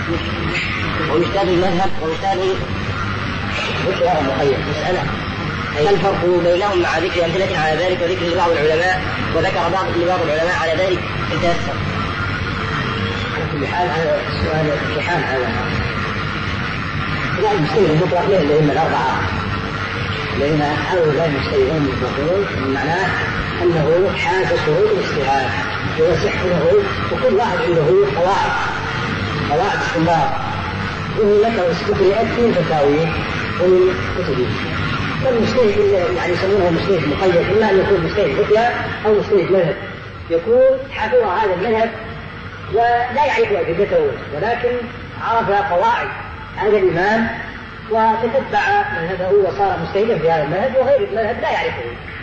ويجتهد المذهب ويجتهد ذكر مخير. مسألة ما الفرق بينهم مع ذكر أمثلة على ذلك وذكر لبعض العلماء وذكر بعض لبعض العلماء على ذلك انتهى السبب. على كل حال هذا السؤال امتحان هذا. لا المجتهد المطلق له اللي هم الأربعة الذين هؤلاء المجتهدون المطلقون معناه أنه حاز شروط الاجتهاد ويصح له وكل واحد عنده قواعد قواعد استنباط وهي لك استقرئت في فتاويه ومن كتبه. فالمجتهد يعني يسمونه مجتهد مقيد إما أن يكون مجتهد فتيا أو مجتهد مذهب يكون حافظ هذا المذهب ولا يعرف أدلته ولكن عرف قواعد هذا الإمام وتتبع مذهبه وصار مجتهدا في هذا المذهب وغير المذهب لا يعرفه.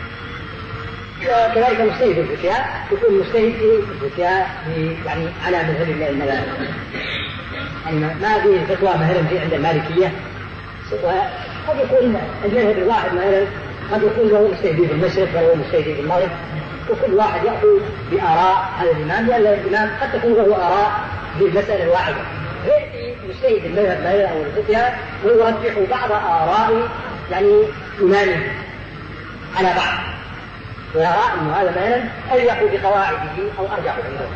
وكذلك مجتهد الفتيا يكون مجتهد في الفتيا يعني على مذهب المذهب يعني ما في فتوى مثلا في عند المالكية قد يكون المذهب الواحد مثلا قد يكون له مجتهد في المشرق وله مجتهد في المغرب وكل واحد يأخذ بآراء هذا الإمام لأن الإمام قد تكون له آراء في المسألة الواحدة يأتي مجتهد المذهب مثلا أو الفتيا ويرجح بعض آراء يعني إمامه على بعض ويرى أن هذا مثلا أليق بقواعده أو أرجح عنده.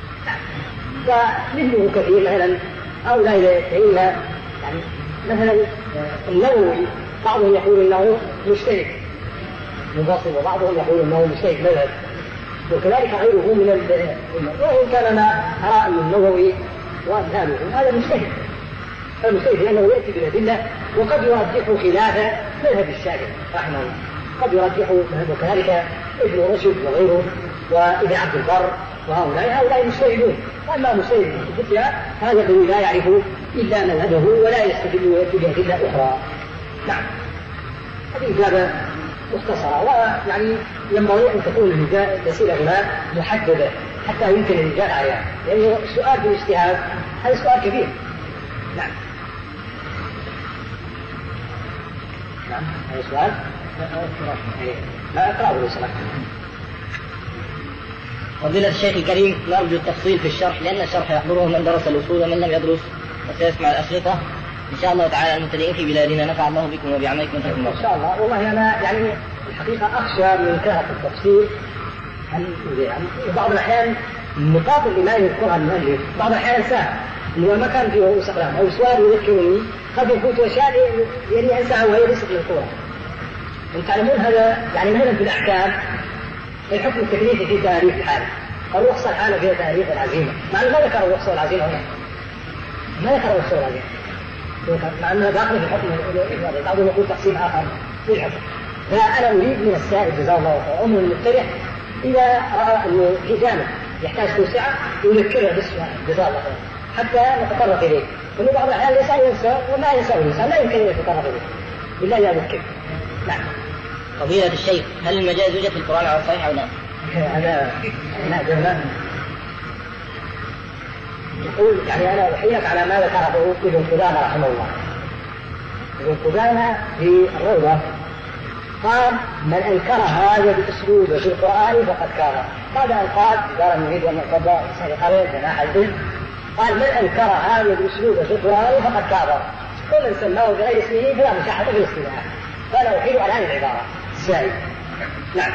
ومثله كثير مثلا أو لا إلا يعني مثلا النووي بعضهم يقول إنه مجتهد مبصر وبعضهم يقول إنه مجتهد مذهب وكذلك غيره من ال وإن كان ما أرى أن النووي وأمثاله هذا مجتهد المجتهد لأنه يأتي بالأدلة وقد يرجح خلاف مذهب الشافعي رحمه الله قد يرجح مذهب وكذلك ابن رشد وغيره وابن عبد البر وهؤلاء هؤلاء مجتهدون. واما مجتهد في الفتيا هذا الذي لا يعرف الا مذهبه ولا يستدل وياتي بادله اخرى. نعم هذه اجابه مختصره ويعني ينبغي ان تكون الاسئله هنا محدده حتى يمكن الاجابه عليها لان يعني السؤال في الاجتهاد هذا سؤال كبير. نعم نعم هذا سؤال لا أقرأه لو سمحت. فضيلة الشيخ الكريم نرجو التفصيل في الشرح لأن الشرح يحضره من درس الأصول ومن لم يدرس وسيسمع الأشرطة إن شاء الله تعالى المبتدئين في بلادنا نفع الله بكم وبعملكم فيكم إن شاء الله. والله أنا يعني الحقيقة أخشى من كثرة التفصيل أن يعني بعض الأحيان النقاط اللي ما يذكرها المؤلف بعض الأحيان سهل إنه ما كان فيه رؤوس أقلام أو سؤال يذكرني قد يفوت أشياء يعني أنساها وهي ليست مذكورة. أنتم تعلمون هذا يعني مثلا في الأحكام الحكم التكليفي في تاريخ الحالة الرخصة الحالة فيها تاريخ العزيمة مع أنه ما ذكر الرخصة والعزيمة هنا ما ذكر الرخصة والعزيمة مع أنها داخلة في الحكم بعضهم يقول تقسيم آخر في الحكم. فأنا أريد من السائل جزاه الله خيرا أمر المقترح إذا رأى أنه في جانب يحتاج توسعة يذكره بالسؤال جزاه الله خيرا حتى نتطرق إليه لأن بعض الأحيان الإنسان ينسى وما ينسى الإنسان لا يمكن أن يتطرق إليه بالله يذكر. نعم. فضيلة الشيخ هل المجاز يوجد في القرآن على الصحيح أو لا؟ هذا لا لا يقول يعني أنا أحيلك على ما ذكره ابن قدامة رحمه الله. ابن قدامة في الروضة قال من أنكر هذا الأسلوب في القرآن فقد كفر. بعد أن قال إذا لم يريد أن يقضى سرقة جناح الذل قال من أنكر هذا الأسلوب في القرآن فقد كفر ومن سماه بغير اسمه فلا مشاحة في الاصطلاح. فأنا أحيل على هذه العبارة السائل. نعم.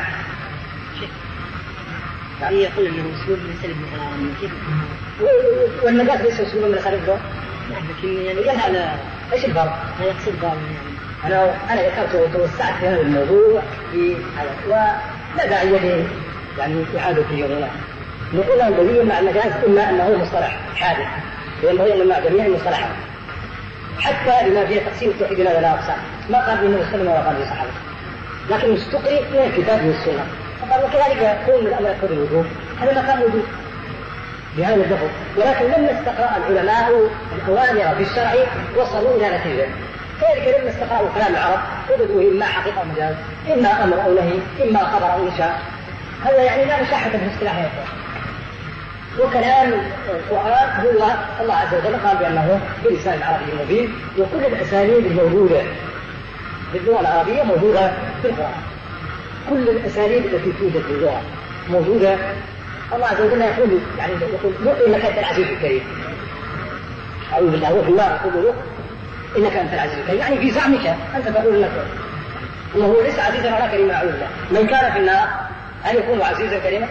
يعني يقول أنه أسلوب من سلب مثلا كيف؟ والنجاة ليس أسلوب من سلب له. لكن يعني هذا إيش الفرق؟ هذا يقصد ضال يعني. أنا أنا ذكرت وتوسعت في هذا الموضوع في هذا ولا داعي لي يعني إعادته هنا. نقول البديهي مع النجاة إما أنه مصطلح حادث وينبغي أن مع جميع المصطلحات حتى بما فيها تقسيم التوحيد إلى ثلاث أقسام ما قال به النبي صلى الله عليه وسلم ولا قال به الصحابة لكن مستقرئ من الكتاب والسنة. فقال وكذلك يكون من أمر يقتضي الوجوب هذا ما كان وجود بهذا اللفظ ولكن لما استقرأ العلماء الأوامر في الشرع وصلوا إلى نتيجة. كذلك لما استقرأوا كلام العرب وجدوه إما حقيقة أو مجاز إما أمر أو نهي إما خبر أو إنشاء. هذا يعني لا مشاحة في اصطلاحات. وكلام القرآن هو الله عز وجل قال بأنه بلسان العربي المبين وكل الأساليب الموجودة باللغة العربية موجودة في القرآن. كل الأساليب التي توجد في اللغة موجودة. الله عز وجل يقول يعني يقول مؤمن لك العزيز الكريم أعوذ بالله هو في النار يقول له إنك أنت العزيز الكريم، يعني في زعمك أنت تقول لك وهو ليس عزيزا ولا كريما. أعوذ بالله. من كان في النار هل يكون عزيزا كريما؟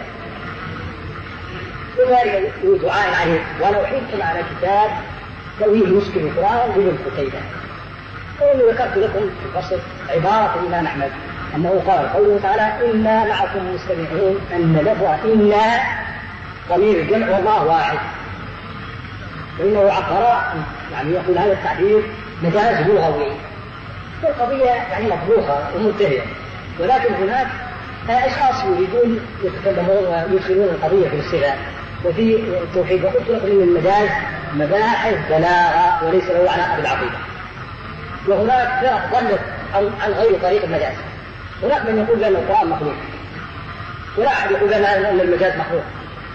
وذلك دعاء عليه. ولو حدتم على كتاب تأويل مشكل القرآن لابن قتيبة، وإني ذكرت لكم في الفصل عبارة الإمام أحمد أنه قال قوله تعالى إنا معكم مستمعون، أن لفظ إنا ضمير الجمع والله واحد، فإنه عقر يعني يقول هذا التعبير مجاز لغوي، والقضية يعني مطبوخة ومنتهية، ولكن هناك أشخاص يريدون يتكلمون ويدخلون القضية في الاصطلاح وفي التوحيد. وقلت لكم ان المجاز مباحث بلاغه وليس له علاقه بالعقيده. وهناك فرق ضلت عن غير طريق المجاز. هناك من يقول بان القران مخلوق، ولا احد يقول بان ان المجاز مخلوق.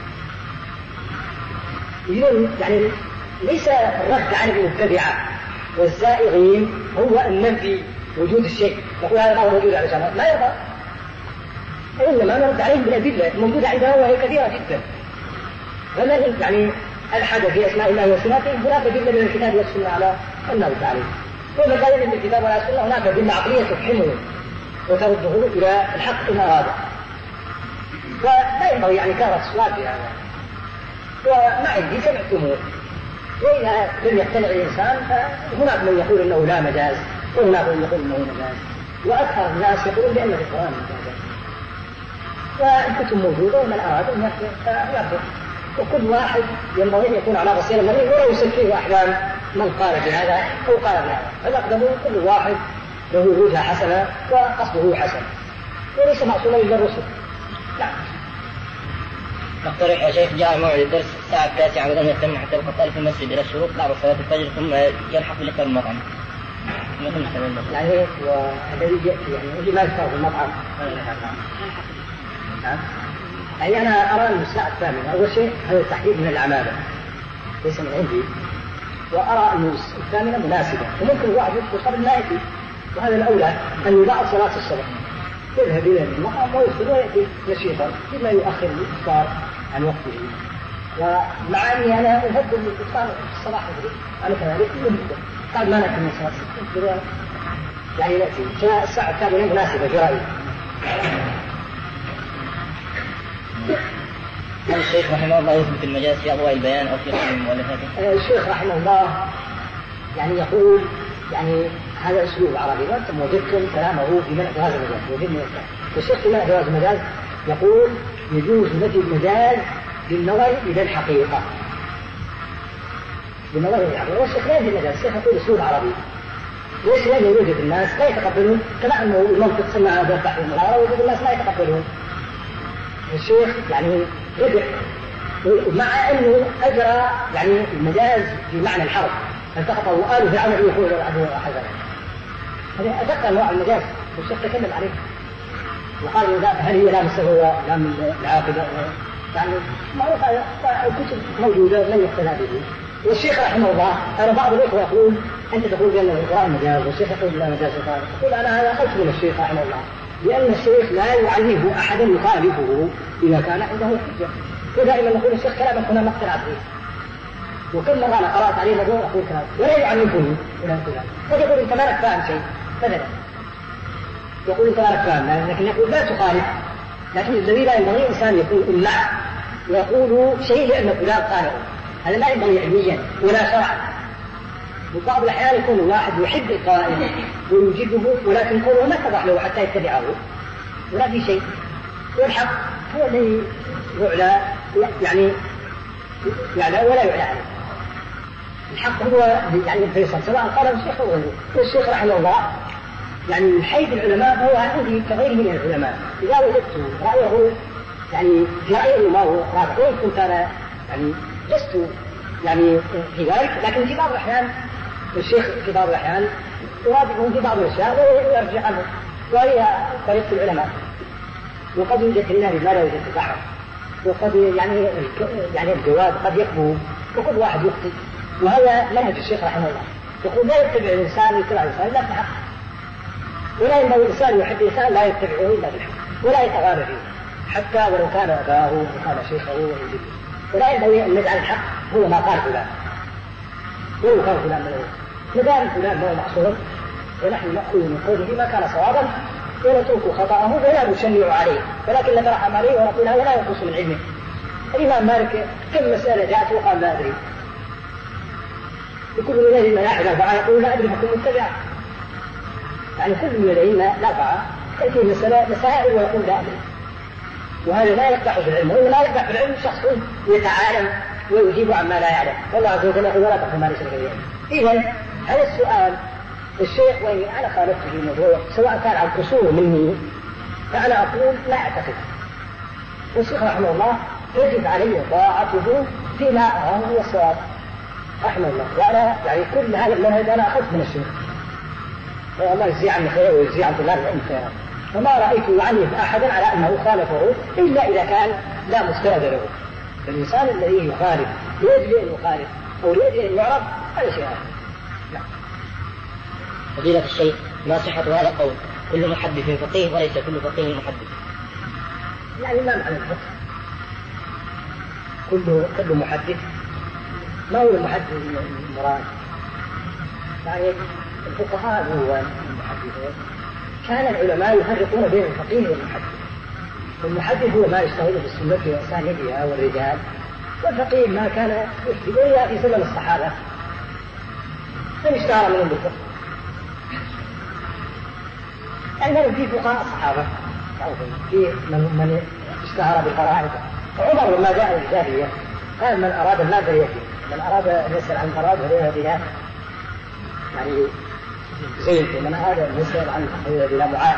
يعني ليس الرد عن المبتدعه والزائغين هو النفي وجود الشيء، يقول هذا ما هو موجود على شرع ما يرضى، انما نرد عليهم بالادله الموجوده عندنا وهي كثيره جدا. فمن يعني الحد في اسماء الله وصفاته هناك ادله من الكتاب والسنه على انه تعالى، ومن لا يؤمن بالكتاب ولا السنه هناك ادله عقليه تفهمه وترده الى الحق ان اراد. فلا ينبغي يعني كثره السؤال في هذا. وما عندي سمعتموه، واذا لم يقتنع الانسان فهناك من يقول انه لا مجاز، وهناك من يقول انه مجاز، واكثر الناس يقولون بان في القران مجاز. والكتب موجوده ومن اراد ان يقرا، وكل واحد ينبغي ان يكون على بصيره منه ولا يسفيه احلام من قال بهذا او قال بهذا. فنقدم كل واحد له وجهه حسنه وقصده حسن، وليس معصوما الا الرسل. نعم. نقترح يا شيخ جاء موعد الدرس الساعة التاسعة ولم يتم حتى القتال في المسجد إلى الشروق بعد صلاة الفجر ثم يلحق بالإفطار المطعم. يعني والذي يعني اللي ما يفطر في المطعم. نعم. أي أنا أرى أن الساعة الثامنة أول شيء هذا التحديد من العمالة ليس من عندي، وأرى أن الثامنة مناسبة، وممكن الواحد يدخل قبل ما يأتي، وهذا الأولى أن يضاعف صلاة الصبح يذهب إلى المطعم ويدخل ويأتي نشيطا بما يؤخر الإفطار عن وقته. ومع أني أنا أفضل الإفطار في الصباح بدري أنا كذلك قد ما نأتي من صلاة يعني نأتي الساعة الثامنة مناسبة في رأيي. هل الشيخ رحمه الله يثبت المجاز في أضواء البيان أو في غير مؤلفاته؟ الشيخ رحمه الله يعني يقول يعني هذا أسلوب عربي، وأنتم وجدتم كلامه في منع جواز المجاز، وجدنا الشيخ في منع جواز المجاز يقول يجوز نفي المجاز بالنظر إلى الحقيقة، بالنظر إلى الحقيقة. والشيخ لا ينفي المجاز، الشيخ يقول أسلوب عربي ليش لا يوجد الناس لا يتقبلون، كما أنه المنطق سمع هذا التحريم الغارة ويوجد الناس لا يتقبلون. الشيخ يعني رجع مع أنه أجرى يعني المجاز في معنى الحرف، التقطه وآل فرعون يقول أبو حزن، هذه أدق أنواع المجاز والشيخ تكلم عليه وقال هل هي لام السبب لام العاقبة، يعني معروف الكتب موجودة لا يقتنع به. والشيخ رحمه الله أنا بعض الإخوة يقول أنت تقول بأن القرآن مجاز والشيخ يقول لا مجاز القرآن، أقول أنا هذا أخذت من الشيخ رحمه الله، لأن الشيخ لا يعلمه أحدا يخالفه إذا كان عنده حجة. ودائما نقول الشيخ كلامك هنا ما اقتنعت به، وكل مرة أنا قرأت عليه مجموعة أقول كلام ولا يعلمني إلى كذا، قد يقول أنت ما لك فاهم شيء مثلا، يقول أنت ما لك فاهم، لكن يقول لا تخالف. لكن الذي لا ينبغي إنسان يكون إملاع ويقول شيء لأن فلان قاله، هذا لا ينبغي علميا ولا شرعا. وبعض الأحيان يكون الواحد يحب القائل ويجيبه ولكن قوله ما اتضح له حتى يتبعه ولا في شيء. والحق هو الذي يعلى يعني يعلى ولا يعلى عليه. الحق هو يعني الفيصل سواء قال الشيخ أو غيره. والشيخ رحمه الله يعني من حيث العلماء هو عندي كغيره من العلماء، إذا وجدت رأيه يعني في رأيه ما هو رابع، وإن كنت أنا يعني لست يعني في ذلك، لكن في بعض الأحيان الشيخ في بعض الأحيان يرابطه في بعض الأشياء ويرجع عنه، وهي طريقة العلماء. وقد يوجد في النار ما لا يوجد في البحر، وقد يعني يعني الجواب قد يكبو، وكل واحد يخطئ، وهذا منهج الشيخ رحمه الله. يقول لا يتبع الإنسان يتبع الإنسان إلا في الحق، ولا ينبغي الإنسان يحب الإنسان لا يتبعه إلا بالحق، ولا يتغالى فيه حتى ولو كان أباه وكان شيخه وجده، ولا ينبغي أن نجعل الحق هو ما قال فلان. ويقال فلان من الأول. مدام فلان هو معصوم ونحن نأخذ من قوله ما كان صوابا ونترك خطأه ولا نشنع عليه، ولكن نترحم عليه ونقول هذا لا ينقص من علمه. الإمام مالك كم مسألة جاءت وقال لا أدري، يكون من الذين لا أحد أربعة يقول لا أدري فكن متبع، يعني كل من الذين لا أربعة تأتي مسألة مسائل ويقول لا أدري، وهذا لا يقدح في العلم، وإنما لا يقدح في العلم شخص يتعالم ويجيب عما لا يعلم، والله عز وجل يقول ولا تقف ما ليس لك به. إذن هذا السؤال الشيخ وإني أنا خالفت في الموضوع سواء كان عن قصور مني فأنا أقول لا أعتقد، والشيخ رحمه الله يجب علي طاعته فيما أراه هو الصواب رحمه الله، وأنا يعني كل هذا المنهج أنا أخذت من الشيخ الله يجزيه عني خير ويجزيه عن طلاب العلم خيرا، فما رأيت يعنف أحدا على أنه خالفه إلا إذا كان لا مستند له. فالإنسان الذي يخالف يجري أن يخالف أو يجري أن يعرف هذا شيء آخر. نعم. فضيلة الشيخ، ما صحة هذا القول كل محدث فقيه وليس كل فقيه محدث؟ يعني ما معنى الفقه؟ كل كل محدث ما هو المحدث المراد؟ يعني الفقهاء هو المحدثون كان العلماء يفرقون بين الفقيه والمحدث، والمحدث هو ما يشتغل بالسنة وأسانيدها والرجال، والفقيه ما كان يفتي إلا في زمن الصحابة من اشتهر منهم بالفقه. يعني في فقهاء الصحابة في من من اشتهر بالفرائض. عمر لما جاء الجاهلية قال من أراد النار فليأتي، من أراد أن يسأل عن الفرائض فليأتي بها، يعني زيد، ومن أراد أن يسأل عن بلا معاذ.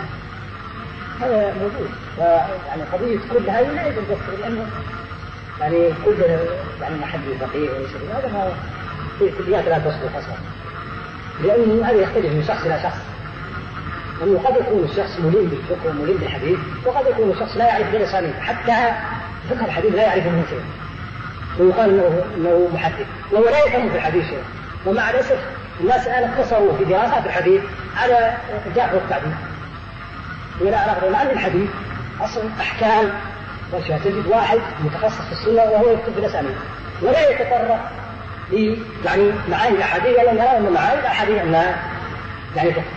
هذا موجود، يعني قضية كل هذه لا يجب الدستور، لأنه يعني كل يعني محدث فقيه وليس هذا ما في كليات لا تصلح أصلا، لأنه هذا يختلف من شخص إلى شخص، لأنه قد يكون الشخص ملم بالفقه وملم بالحديث، وقد يكون الشخص لا يعرف الأسانيد حتى فقه الحديث لا يعرف منه شيء، ويقال إنه, إنه محدث وهو لا يفهم في الحديث شيء. ومع الأسف الناس الآن اقتصروا في دراسات الحديث على جعفر التعديل، ولا أعرف عن الحديث أصل أحكام وشيء. تجد واحد متخصص في السنة وهو يكتب في الأسانيد ولا يتطرق ل يعني معاني الأحاديث، ولا نرى أن معاني الأحاديث أنها يعني فقه.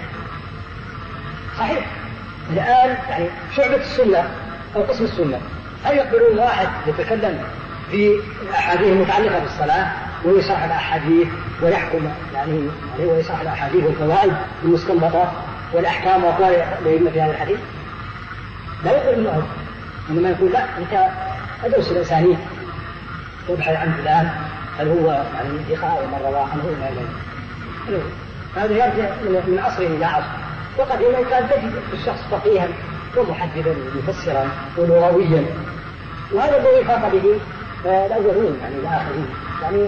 صحيح الآن يعني شعبة السنة أو قسم السنة هل يقبلون واحد يتكلم في الأحاديث المتعلقة بالصلاة ويشرح الأحاديث ويحكم يعني ويشرح الأحاديث والفوائد المستنبطة والأحكام وأقوال الأئمة في هذا الحديث؟ لا يقبل منهم، إنما يقول لا أنت أدرس الأسانيد وابحث عن فلان هل هو يعني ثقة ومن رواه عنه وما إلى ذلك. هذا يرجع من عصر إلى عصر، وقديما كان تجد الشخص فقيها ومحددا ومفسرا ولغويا، وهذا الذي خاف به الأولون يعني الآخرين. يعني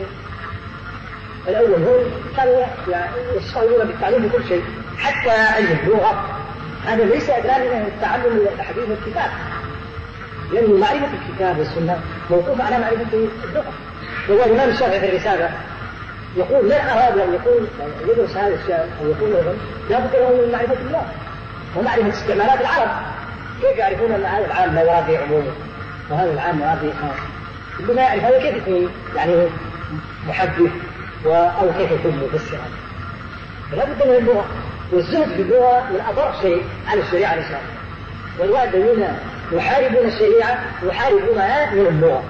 الأولون كانوا يشتغلون بالتعليم بكل شيء حتى علم اللغة، هذا ليس أدنى من التعلم الحديث والكتاب، لأن معرفة الكتاب والسنة موقوفة على معرفة اللغة. وهو الإمام الشافعي في الرسالة يقول من أراد أن يكون يدرس هذا الشيء أو يكون لغة لا بد له من معرفة اللغة ومعرفة استعمالات العرب. كيف يعرفون أن هذا العام لا يراد به عمومه وهذا العام يراد به خاص؟ بدون يعرف هذا كيف يكون يعني محدث أو كيف يكون مفسرا؟ فلا بد من اللغة، والزهد في اللغة من أضر شيء على الشريعة الإسلامية. والذين يحاربون الشريعة يحاربونها من اللغة،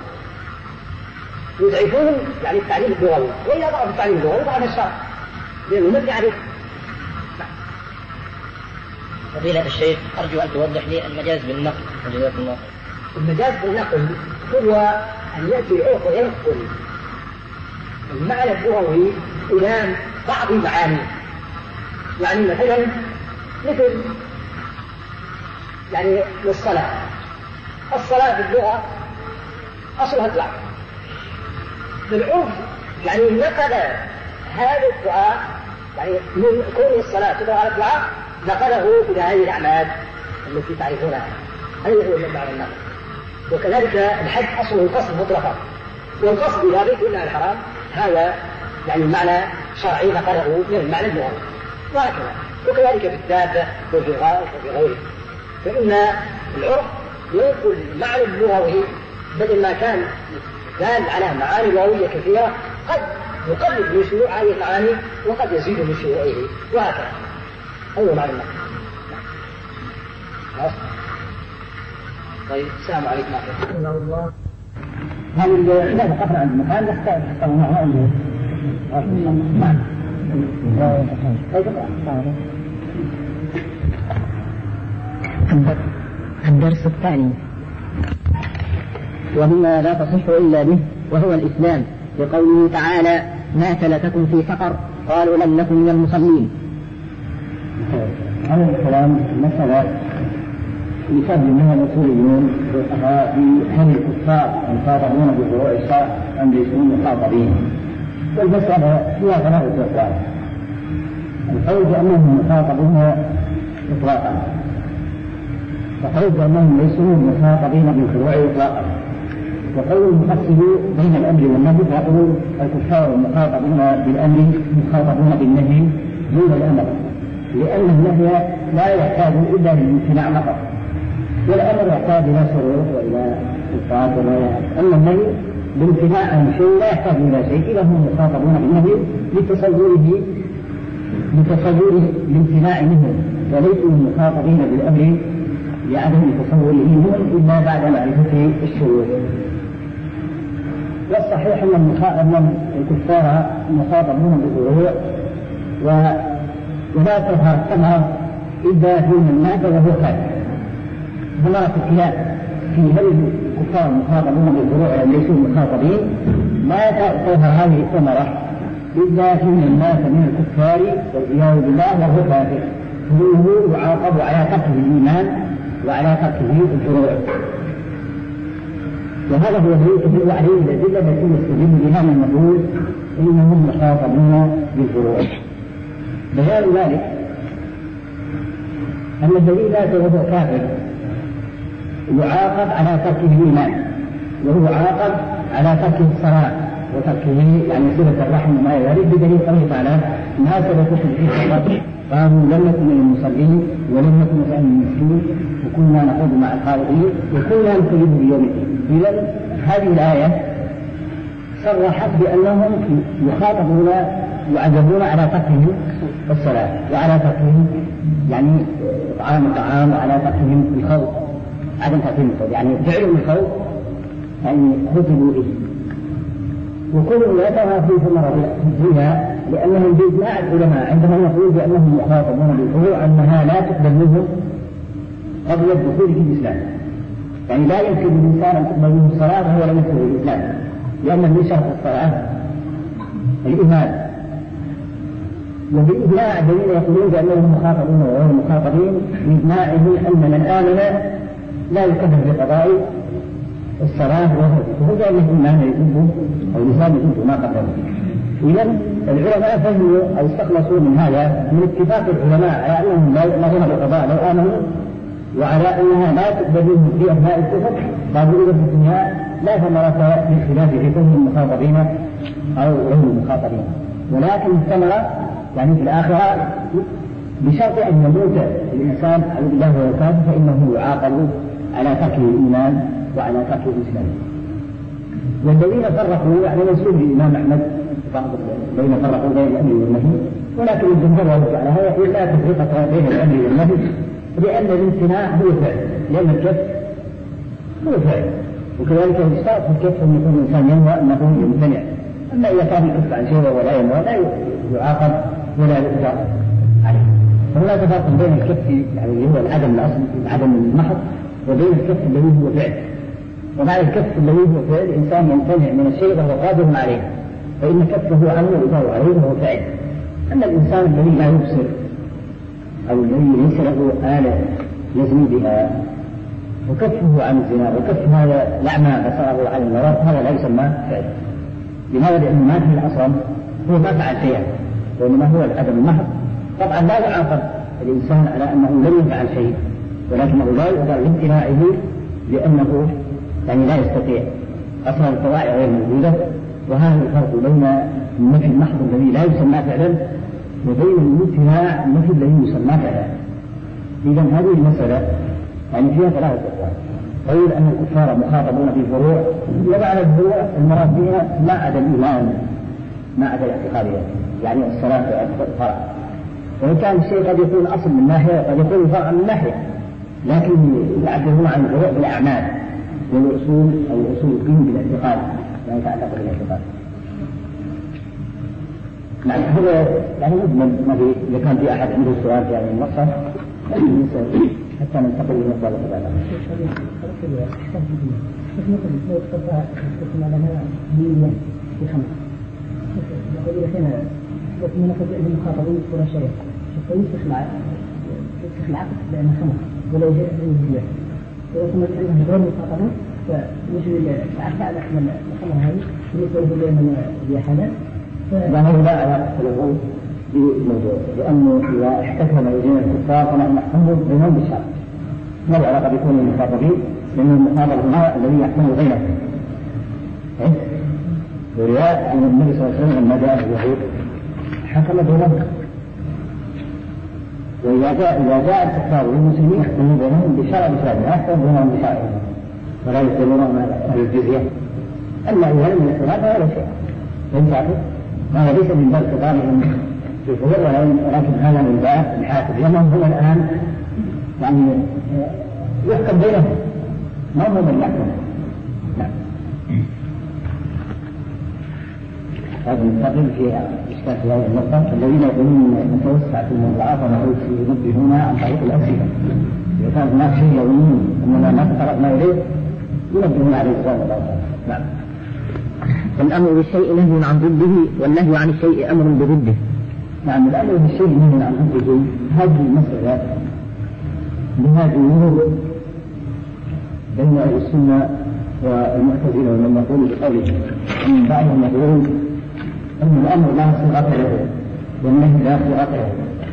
يضعفون يعني التعليم اللغوي، وإذا ضعف التعليم اللغوي ضعف الشرع لأنه ما يعرف. فضيلة الشيخ، أرجو أن توضح لي المجاز بالنقل. المجاز بالنقل هو أن يأتي العرف وينقل المعنى اللغوي إلى بعض المعاني. يعني مثلا مثل يعني للصلاة، الصلاة باللغة أصلها الدعاء، بالعرف يعني نقل هذا الدعاء يعني من كون الصلاة تدعى على الدعاء نقله إلى هذه الأعمال التي تعرفونها. هذا هو المعنى النقل. وكذلك الحج أصله القصد مطلقا، والقصد إلى بيت الله الحرام هذا يعني معنى شرعي نقله من المعنى اللغوي، وهكذا. وكذلك في الدابة وفي غيره، فإن العرف ينقل المعنى اللغوي بدل ما كان دال على معاني لغوية كثيرة قد يقلل من شيوع هذه المعاني وقد يزيد من شيوعه وهكذا. أول معنى. طيب السلام عليكم ورحمة الله. هذه إذا وقفنا عند المكان نختار نوعها اللي نعم. الدرس الثاني وهما لا تصح إلا به وهو الإسلام، لقوله تعالى ما سلككم في سقر قالوا لم نكن من المصلين. هذا الكلام مثلا يسمى منها الأصوليون في هل الكفار مخاطبون بفروع الشرع أم ليسوا مخاطبين؟ والمسألة فيها ثلاثة أقوال. القول بأنهم مخاطبون إطلاقا، وقول بأنهم ليسوا مخاطبين بالفروع إطلاقا، وقول المفصل بين الأمر والنهي فيقول الكفار مخاطبون بالأمر مخاطبون بالنهي دون الأمر، لأن النهي لا يحتاج إلا للامتناع فقط، والأمر يحتاج إلى شروط وإلى صفات وغيرها. أما النهي بالامتناع عن شيء لا يحتاج إلى شيء، إذا هم مخاطبون بالنهي لتصوره لتصور الامتناع منه، وليسوا مخاطبين بالأمر لعدم تصوره منهم إلا بعد معرفة الشروط. والصحيح أن الكفار مخاطبون بالفروع ولا تظهر الثمرة إلا في من مات وهو كافر. ثمرة الخلاف في هل الكفار مخاطبون بالفروع أم ليسوا مخاطبين لا تظهر هذه الثمرة إلا في من مات من الكفار والعياذ بالله وهو كافر، فهو يعاقب على تركه الإيمان وعلى تركه الفروع. وهذا هو الذي يدل عليه الأدلة التي يستدل بها من نقول إنهم مخاطبون بالفروع. بيان ذلك أن الذي مات وهو كافر يعاقب على تركه الإيمان، وهو يعاقب على تركه الصلاة وتركه يعني صلة الرحم وما إلى ذلك، بدليل قوله تعالى ما سلككم في سقر قالوا لم نكن من المصلين ولم نكن نطعم المسكين وكنا نخوض مع الخائضين وكنا نكذب بيوم الدين. إذن هذه الآية صرحت بأنهم يخاطبون يعذبون على تركهم الصلاة وعلى تركهم يعني طعام الطعام وعلى تركهم الخوف، عدم تركهم الخوف يعني فعلهم الخوف يعني خطبوا به. وكل ذاتها في ثمرة الدنيا لأنهم بإجماع العلماء عندما يقول بأنهم مخاطبون بالفروع أنها لا تقبل منهم قبل الدخول في الإسلام، يعني لا يمكن للإنسان أن تقبل منه الصلاة وهو لم يدخل في الإسلام، لأن من شرط الصلاة الإيمان. وبإجماع الذين يقولون بأنهم مخاطبون وغير مخاطبين بإجماعهم أن من آمن لا يكلف بقضاء الصلاة وهو جاء من إيمان يجب أو لسان يجب ما قبله. إذن العلماء فهموا أو استخلصوا من هذا من اتفاق العلماء على أنهم لا يؤمنون بالقضاء لو آمنوا، وعلى أنها لا تقبل منهم في أثناء الكفر، قالوا إذا في الدنيا لا ثمرة للخلاف في كونهم مخاطبين أو غير مخاطبين، ولكن الثمرة يعني في الآخرة بشرط أن يموت الإنسان أو بالله وهو كافر فإنه يعاقب على ترك الإيمان وعلى ترك الإسلام. والذين فرقوا يعني مسؤول الإمام أحمد الذين فرقوا بين الأمر والنهي، ولكن الجمهور يرجع على هذا يقول لا تفرقة بين الأمر والنهي، لأن الامتناع هو فعل، لأن الكف هو فعل، وكذلك يشترط في الكف أن يكون الإنسان ينوى أنه يمتنع. أما إذا كان يكف عن شيء ولا ينوى لا يعاقب ولا يؤجر عليه. فهنا تفرق بين الكف يعني اللي هو العدم الأصل العدم المحض وبين الكف الذي هو فعل. ومع الكف الذي هو فعل الإنسان يمتنع من الشيء وهو قادر عليه، فإن كفه عنه وإذا عليه وهو فعل. أما الإنسان الذي لا يبصر أو الذي ليس له آلة يزني بها وكفه عن الزنا وكف هذا الأعمى بصره على المرض هذا لا يسمى فعل. لماذا؟ لأنه ما في الأصل هو ما فعل شيئا، وإنما هو العدم المحض. طبعا لا يعاقب الإنسان على أنه لم يفعل شيء، ولكنه لا يقدر لامتناعه لأنه يعني لا يستطيع، أصلا الطواعي غير موجودة. وهذا الفرق بين النفي المحض الذي لا يسمى فعلا وبين الامتناع النفي الذي يسمى فعلا. إذن هذه المسألة يعني فيها ثلاثة أقوال. قيل أن الكفار مخاطبون بالفروع، ومعنى الفروع المراد بها ما عدا الإيمان ما عدا الاعتقادية، يعني الصلاة فرع. وإن كان الشيء قد يكون أصل من ناحية وقد يكون فرع من ناحية، لكن يعبرون عن الفروع بالأعمال والأصول أو أصول الدين بالاعتقاد ما يتعلق بالاعتقاد. نعم هذا يعني مضمن ما في إذا كان في أحد عنده سؤال يعني مصر حتى ننتقل للمقابلة بعد. كيف مثل لو تطبع تسمى لنا نية في خمس نقول هنا لكن نقول المخاطبين ولا شيء الطريق تخلع تخلع لأن خمس ولا يجب أن يجب إذا كنا عندنا غير مخاطبين فنجد تعرف على الخمس هذه بالنسبة لمن بيحنا فهذا لا علاقة له بالموضوع، لأنه إذا احتكم بين الكفار فنحن نحكم بينهم بالشرع، ما له علاقة بكون المخاطبين، لأن المخاطب هو الذي يحكم غيره. ورواية أن النبي صلى الله عليه وسلم لما جاء اليهود حكم بينهم، وإذا جاء إذا جاء الكفار والمسلمين يحكمون بينهم بشرع بشرع لا يحكم بينهم بشرع ولا يسلمون على الجزية. أما إذا لم يكن هذا ولا شيء فهمت؟ هذا ليس من باب خطابهم في الفروع ولكن هذا من باب الحاكم، لأنهم هم الآن يعني يحكم بينهم ما هو من يحكم. نعم. هذا المستقل في إشكال في هذه النقطة الذين يقولون نتوسع في الموضوعات ونعود في ينبهنا عن طريق الأسئلة. إذا كان هناك شيء يظنون أننا ما تطرقنا إليه ينبهون عليه السلام الله تعالى. نعم. الأمر بالشيء نهي عن ضده والنهي عن الشيء أمر بضده. نعم الأمر بالشيء نهي عن ضده هذه المسألة لها جمهور بين أهل السنة والمعتزلة ومن يقول بقوله أن بعضهم يقول أن الأمر لا صيغة له والنهي لا صيغة له،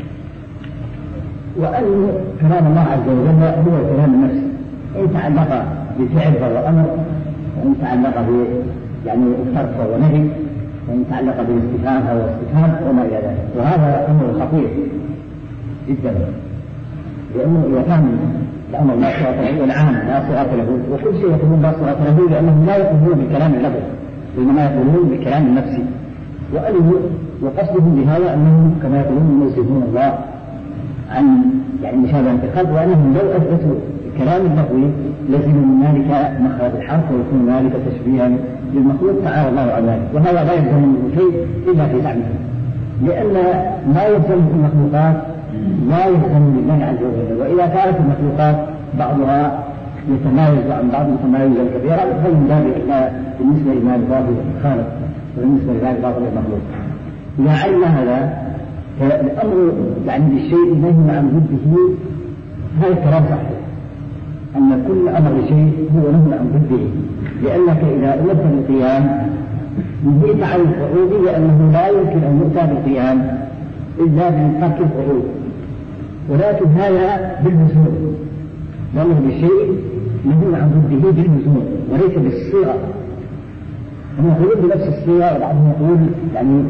وأن كلام الله عز وجل هو كلام النفس، إن تعلق بفعل فهو أمر، وإن تعلق ب يعني الصرف فهو نهي، وإن تعلق بالاستفهام فهو استفهام وما إلى ذلك. وهذا أمر خطير جدا، لأنه إذا كان الأمر لا صيغة له والعام لا صيغة له وكل شيء يقولون لا صيغة له لأنهم لا يقولون بالكلام اللفظي وإنما يقولون بالكلام النفسي، وقصدهم بهذا أنهم كما يقولون ينزهون الله عن يعني مشابهة الخلق، وأنهم لو أثبتوا الكلام اللفظي لزم من ذلك مخرج الحرف ويكون ذلك تشبيها للمخلوق تعالى الله عن ذلك، وهذا لا يلزم منه شيء إلا في زعمه، لأن ما يلزم في المخلوقات لا يلزم لله عز وجل. وإذا كانت المخلوقات بعضها يتمايز عن بعض تمايزا كبيرا فمن ذلك بالنسبة لما يضاف الخالق وبالنسبة لما يضاف المخلوق. إذا علم هذا فالأمر يعني بالشيء نهي عن ضده هذا الكلام صحيح، أن كل أمر شيء هو نهي عن ضده، لأنك إذا أمرت بالقيام نهيت عن القعود، لأنه لا يمكن أن يؤتى بالقيام إلا بترك القعود، ولكن هذا باللزوم، لأنه بالشيء نهي عن ضده باللزوم وليس بالصيغة. هم يقولون بنفس الصيغة وبعضهم يقول يعني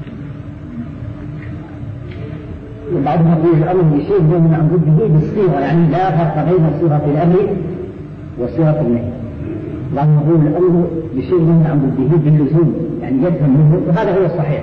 وبعضهم يقول الأمر بشيء نهي عن ضده بالصيغة، يعني لا فرق بين صيغة الأمر وصيغة النهي. بعضهم يقول الأمر بشيء نهي عن ضده باللزوم، يعني يلزم منه، وهذا هو الصحيح.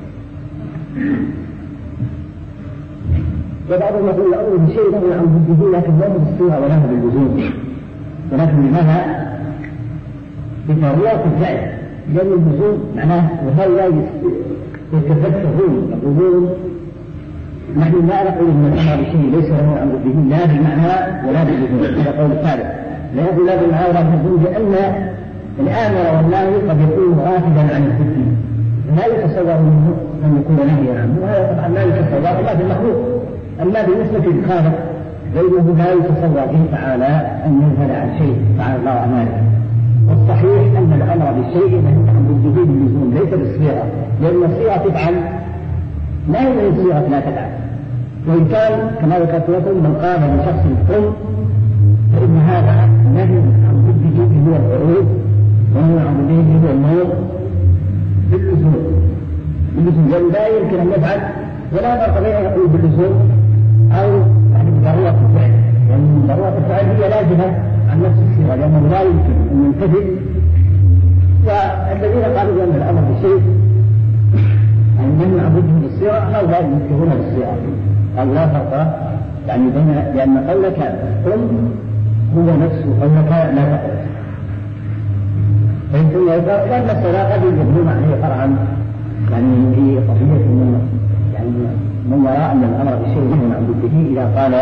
وبعضهم يقول الأمر بشيء نهي عن ضده لكن لا بالصيغة ولا باللزوم، ولكن لماذا؟ بفريات الفعل، لأن اللزوم معناه وهذا يتذكرون يقولون نحن لا نقول ان الامر بشيء ليس له امر به لا بالمعنى ولا باللزوم، هذا قول الثالث، لا يقول لا بالمعنى ولا باللزوم، لان الامر والنهي قد يكون رافدا عن الحكم، لا يتصور منه ان يكون نهيا عنه، وهذا طبعا لا يتصور الا بالمخلوق. اما بالنسبه للخالق فانه لا يتصور به تعالى ان ينهى عن شيء تعالى الله عن ذلك. والصحيح ان الامر بالشيء نهي عن ضده باللزوم ليس بالصيغه، لان الصيغه تفعل لا يوجد صيغة لا تدع، وإن كان كما ذكرت لكم من قام بشخص قم فإن هذا نهي عن ضده هو القعود ونهي عن ضده هو النوم باللزوم باللزوم لأنه لا يمكن أن يفعل ولا فرق بين أن يقول باللزوم أو يعني بضرورة الفعل، لأن ضرورة الفعل هي لازمة عن نفس الصيغة لأنه لا يمكن أن ينتفذ. والذين قالوا بأن الأمر بالشيء الصيغة هؤلاء ينكرون بالصيغة، قالوا لا فرق يعني بين، لأن قولك قل هو نفسه قولك لا تقل. فيمكن لأن الصلاة قد يجبنون عليه فرعا يعني في قضية من يعني من وراء أن الأمر بشيء نهي عن ضده إذا قال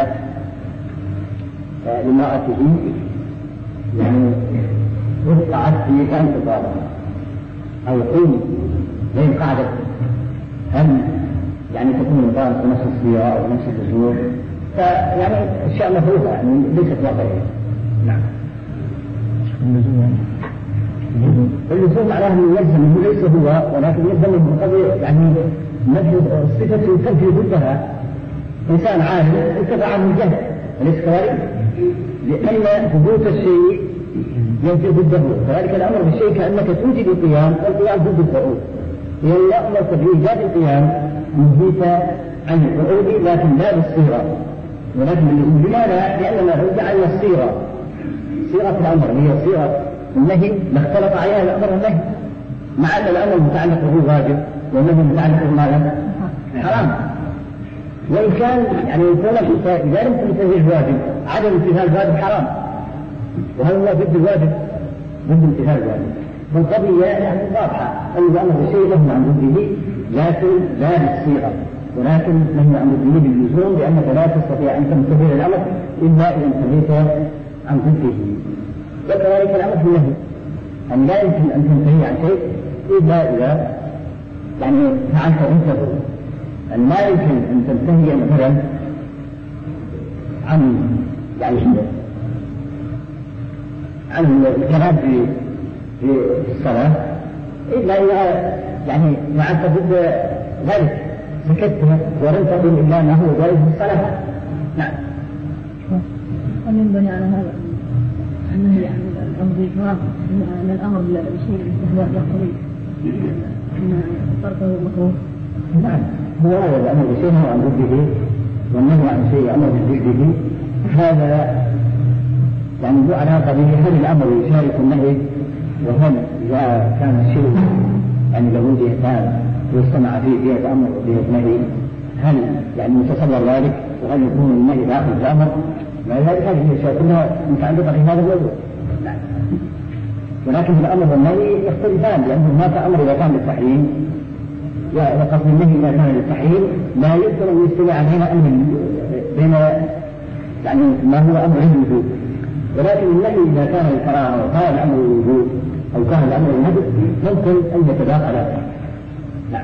لامرأته يعني ارفعت في أنت طالب أو قوم بين قاعدة، هل يعني تكون الطالب بنفس الصيغة أو نفس الأسلوب؟ فيعني الشيء مفروضة يعني ليست واقعية. نعم. اللزوم معناه أنه يلزم أنه ليس هو، ولكن يلزم أنه قد يعني نفي الصفة تنفي ضدها. إنسان عالم اتبع عنه الجهل أليس كذلك؟ لأن ثبوت الشيء ينفي ضده، كذلك الأمر بالشيء كأنك توجد القيام والقيام ضد القعود، لأن لا أمرت بإيجاد القيام نهيت عن القعود لكن لا بالصيغة. ولكن لماذا؟ لأننا لو جعلنا الصيغة صيغة الأمر هي صيغة النهي لاختلط عليها الأمر والنهي، مع أن الأمر متعلق به واجب والنهي متعلق به حرام. وإن كان يعني كونك إذا لم تنتهي الواجب عدم امتثال الواجب حرام، وهذا هو ضد الواجب ضد امتثال الواجب. والقضية يعني واضحة أن الأمر بشيء نهي عن ضده لكن لا بالصيغة، ولكن نهي عن ضده باللزوم، لأنك لا تستطيع أن تمتثل الأمر إلا إذا انتهيت عن ضده. وكذلك الأمر في النهي أن لا يمكن أن تنتهي عن شيء إلا إذا يعني فعلت انتهى، أن لا يمكن أن تنتهي مثلا عن يعني عن الكلام في في الصلاة إلا إذا يعني فعلت ضد ذلك سكت ولم تقل إلا ما هو جائز في الصلاة. نعم. هل ينبني على هذا أنه يعني الأمر بالإفراط أن الأمر بشيء هو يقتضي أن تركه مكروه؟ نعم، هو هذا الأمر بشيء هو عن ضده والنهي عن شيء أمر ضده. هذا يعني ذو علاقة به هل الأمر يشارك النهي، وهل إذا كان الشيء يعني له بإحسان ويجتمع فيه فيه الأمر وفيه النهي هل يعني يتصور ذلك، وهل يكون النهي داخل في الأمر؟ ما ذلك هذه الأشياء كلها متعلقة بهذا الموضوع. ولكن الأمر والنهي يختلفان، لأن هناك أمر إذا كان للتحريم وقصد النهي إذا كان للتحريم لا يمكن أن يجتمع بين أمر بين يعني ما هو أمر الوجود، ولكن النهي إذا كان للكراهة وكان الأمر الوجود أو كان الأمر الندب ممكن أن يتداخل. نعم.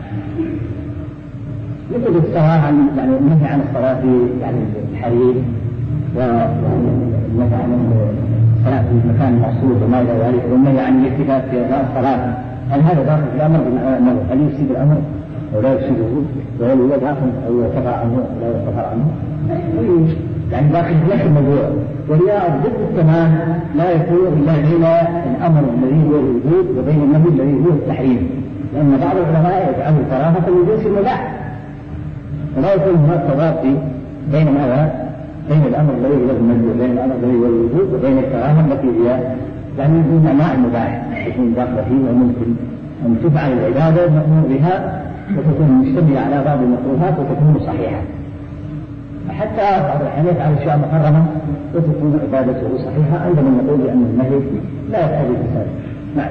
مثل الصلاة عن يعني النهي عن الصلاة في يعني الحريم والنهي عن الصلاة في مكان مخصوص وما إلى ذلك، والنهي عن الاتفاق في الصلاة، هل هذا داخل في الأمر بالأمر؟ هل يفسد الأمر أو لا يفسده؟ وهل هو داخل أو يرتفع عنه أو لا يرتفع عنه؟ يعني داخل في نفس الموضوع. وهي ضد التمام لا يكون إلا بين الأمر الذي هو الوجود وبين النهي الذي هو التحريم، لأن بعض العلماء يجعل الكراهة من جنس المباح، ولا يكون هناك تضاد بين ماذا؟ بين الأمر الذي هو المندوب وبين الأمر الذي هو الوجود وبين الكراهة التي هي يعني دون معنى المباح يكون داخل فيه، وممكن أن تفعل العبادة المأمور بها وتكون مشتملة على بعض المكروهات وتكون صحيحة، حتى بعض الأحيان يفعل أشياء محرمة وتكون عبادته صحيحة عندما نقول بأن النهي لا يقتضي الفساد. نعم.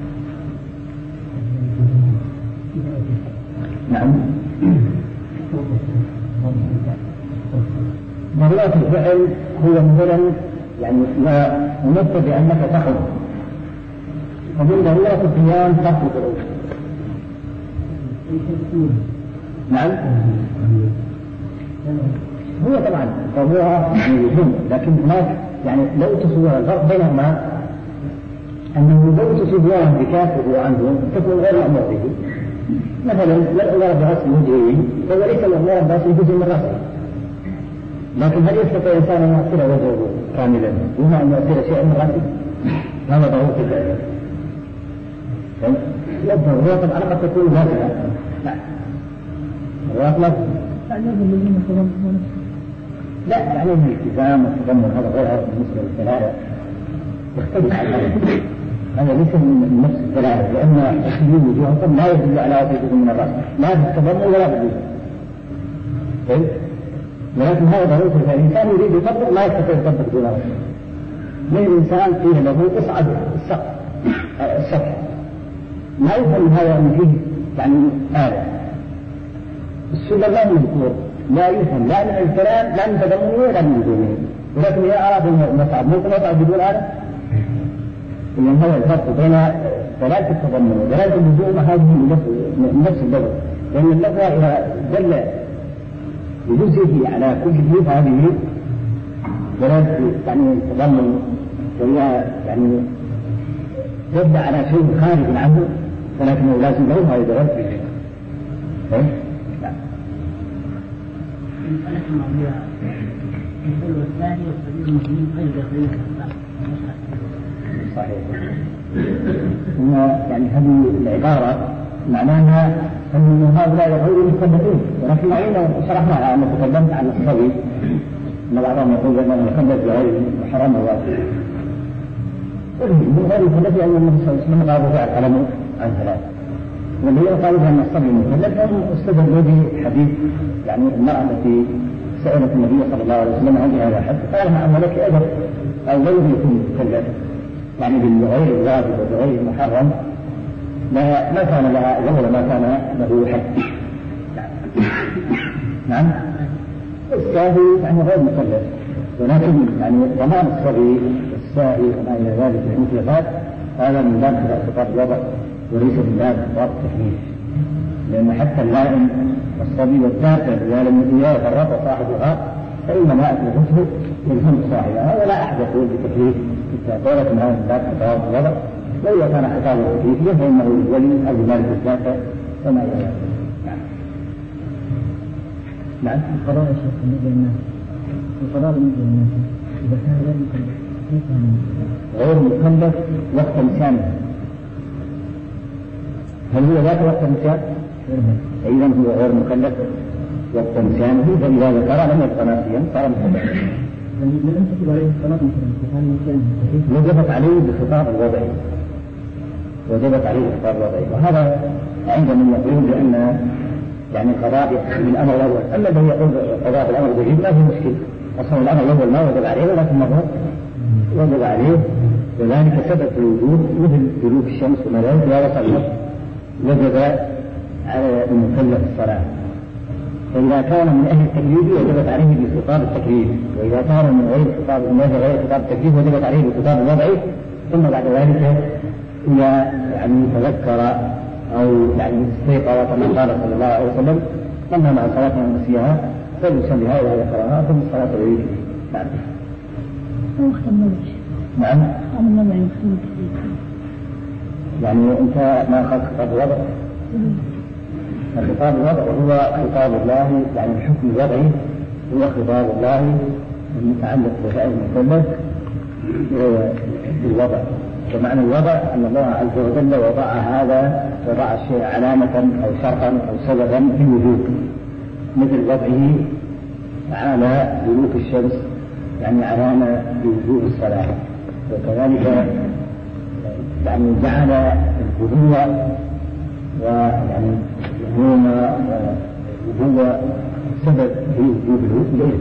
نعم. ضرورة الفعل هو مثلا يعني ومثل بأنك تخرج، ومن ضرورة القيام تخرج الخروج. نعم. هو طبعا ضرورة يهم، لكن هناك يعني لو تصور الفرق بينهما أنه لو تصوران بكافه عنه تكون غير مأمور به. مثلا لو أمر بغسل وجهه فهو ليس مأمورا بغسل جزء من رأسه، لكن هل يستطيع الإنسان أن يغسل وجهه كاملا دون أن يغسل شيئا من رأسه؟ هذا ضرورة الفعل. لا الضرورة طبعا قد تكون نافلة. لا الضرورات لا يعني الالتزام والتضمن هذا غير بالنسبة للثلاثة يختلف عن هذا. هذا ليس من نفس الثلاثة، لأن غسل وجوهكم لا يدل على وجود من الرأس لا بالتضمن ولا بالوجه. ولكن هذا ضروري، فالإنسان يريد يطبق ما يستطيع يطبق دون رسول. من الإنسان قيل له اصعد السقف السطح، ما يفهم هذا أن فيه يعني آلة. السلم لا مذكور، لا يفهم لا من الكلام لا من تضمنه ولا من دونه، ولكن إذا أراد أن يصعد ممكن يصعد بدون آلة. إذن هذا الفرق بين دلالة التضمن ودلالة اللزوم هذه من نفس اللفظ، لأن اللفظ إذا دل بجزئه على كل شيء هذه دلالة يعني تضمن، وهي يعني دل على شيء خارج عنه ولكنه لازم له هذه دلالة في شيء. المسألة الماضية الفعل والثاني والسبيل المسلمين غير داخلين صحيح. ثم يعني هذه العبارة معناها أن هؤلاء غير مكلفين، ولكن أين شرحنا أن تكلمت عن الصبي أن بعضهم يقول أن المكلف غير محرم وواجب. من غير مكلف أن النبي صلى الله عليه وسلم قال رفع القلم عن ثلاث، والذي قالوا أن الصبي مكلف استدلوا بحديث يعني المرأة التي سألت النبي صلى الله عليه وسلم عن هذا الحد قال لها أن لك أجر أو غير يكون مكلف يعني بالغير الواجب وبغير المحرم ما ما كان لها أجر وما كان له حد. نعم الساهي يعني غير مكلف، ولكن يعني ضمان الصبي الساهي وما إلى ذلك من المكلفات هذا من باب اعتقاد الوضع وليس من باب اعتقاد التكليف، لأن حتى اللائم والصبي والذاكر إذا لم يفرط صاحبها فإنما أكلفته يلزم صاحبها ولا أحدث بتكليف التأثيرة من هذا الباب اعتقاد الوضع. وإذا كان حساب التكليف فإنه للولي أو لمالك الذاكر وما إلى ذلك. نعم القضاء يا شيخ بالنسبة للناس، القضاء بالنسبة للناس إذا كان غير مكلف كيف غير مكلف وقت نسيانه؟ هل هو ذاك وقت نسيان؟ إذا هو غير مكلف وقت نسيانه، فإذا ذكر لم يبقى ناسيا صار مكلف. لم تكن عليه الصلاة مثلا وجبت عليه بخطاب الوضعي، وجبت عليه بخطاب الوضعي، وهذا عند من يقول بأن يعني القضاء يقتضي الأمر الأول. أما الذي يقول القضاء بالأمر الجديد ما في مشكلة، أصلا الأمر الأول ما وجب عليه ولكنه وجب عليه، وذلك سبب الوجود مثل دلوك الشمس وما ذلك لا وصل وجب على المكلف الصلاة. فإذا كان من أهل التكليف وجبت عليه بخطاب التكليف، وإذا كان من غير خطاب من غير خطاب التكليف وجبت عليه بخطاب الوضعي. ثم بعد ذلك إذا يعني تذكر أو يعني استيقظ كما قال صلى الله عليه وسلم لما مع صلاة نسيها فليصليها إذا ذكرها ثم الصلاة تعيد. نعم. نعم. يعني أنت ما أخذت خطاب الوضع؟ خطاب الوضع هو خطاب الله، يعني الحكم الوضعي هو خطاب الله المتعلق بفعل المكلف بالوضع. ومعنى الوضع أن الله عز وجل وضع هذا وضع الشيء علامة أو شرطا أو سببا في الوجود، مثل وضعه على دلوك الشمس يعني علامة لوجوب الصلاة، وكذلك يعني جعل الهدوء ويعني الهوم وهو سبب في وجود الليل.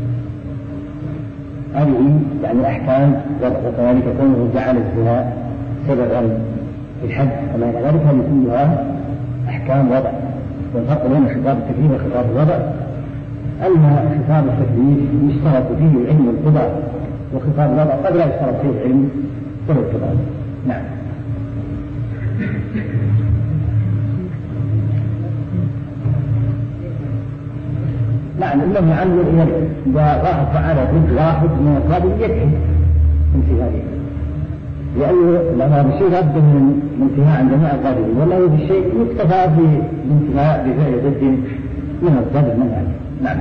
هذه يعني أحكام، وكذلك كونه جعل الزنا سببا في الحد وما إلى ذلك، هذه كلها أحكام وضع. والفرق بين خطاب التكليف وخطاب الوضع أن خطاب التكليف يشترط فيه العلم والقدرة، وخطاب الوضع قد لا يشترط فيه العلم ولا القدرة. نعم. نعم إنه يعمل إليه إذا واحد فعل ضد واحد من القاضي يكفي انتهائه، لأنه لما بشيء لابد من انتهاء عن جميع القاضيين، ولا بالشيء يكتفى بالانتهاء بفعل ضد من الضرب من يعني. نعم.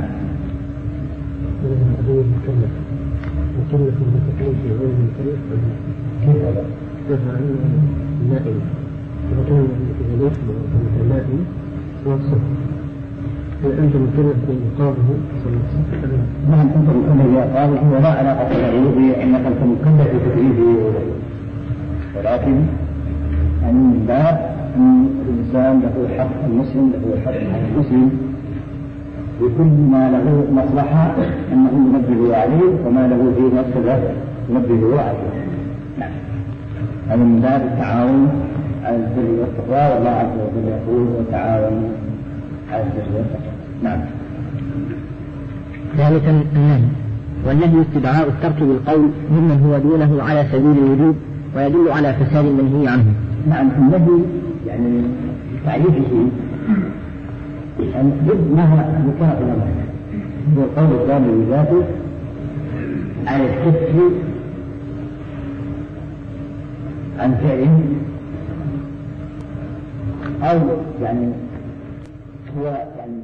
مكلف مكلف بالتكليف غير مكلف كيف هذا؟ كيف عن النائم إذا كان إذا ليس النائم هو الصبح، أنت مكلف بإنقاذه صلى الله عليه وسلم؟ نعم أنت مكلف بإنقاذه ولا علاقة له بأنك أنت مكلف بتكليفه، ولكن يعني من باب أن الإنسان له حق المسلم له حق المسلم بكل ما له مصلحة أنه ينبه عليه وما له فيه مفسدة ينبه عليه. نعم. هذا من باب التعاون على البر والتقوى، والله عز وجل يقول وتعاونوا على البر والتقوى. نعم. ثالثا النهي، والنهي استدعاء الترك بالقول ممن هو دونه على سبيل الوجوب ويدل على فساد المنهي عنه. نعم. النهي يعني تعريفه أن ضد ما ذكر العلماء هو القول الثاني بذاته على الكف عن فعله، أو يعني هو يعني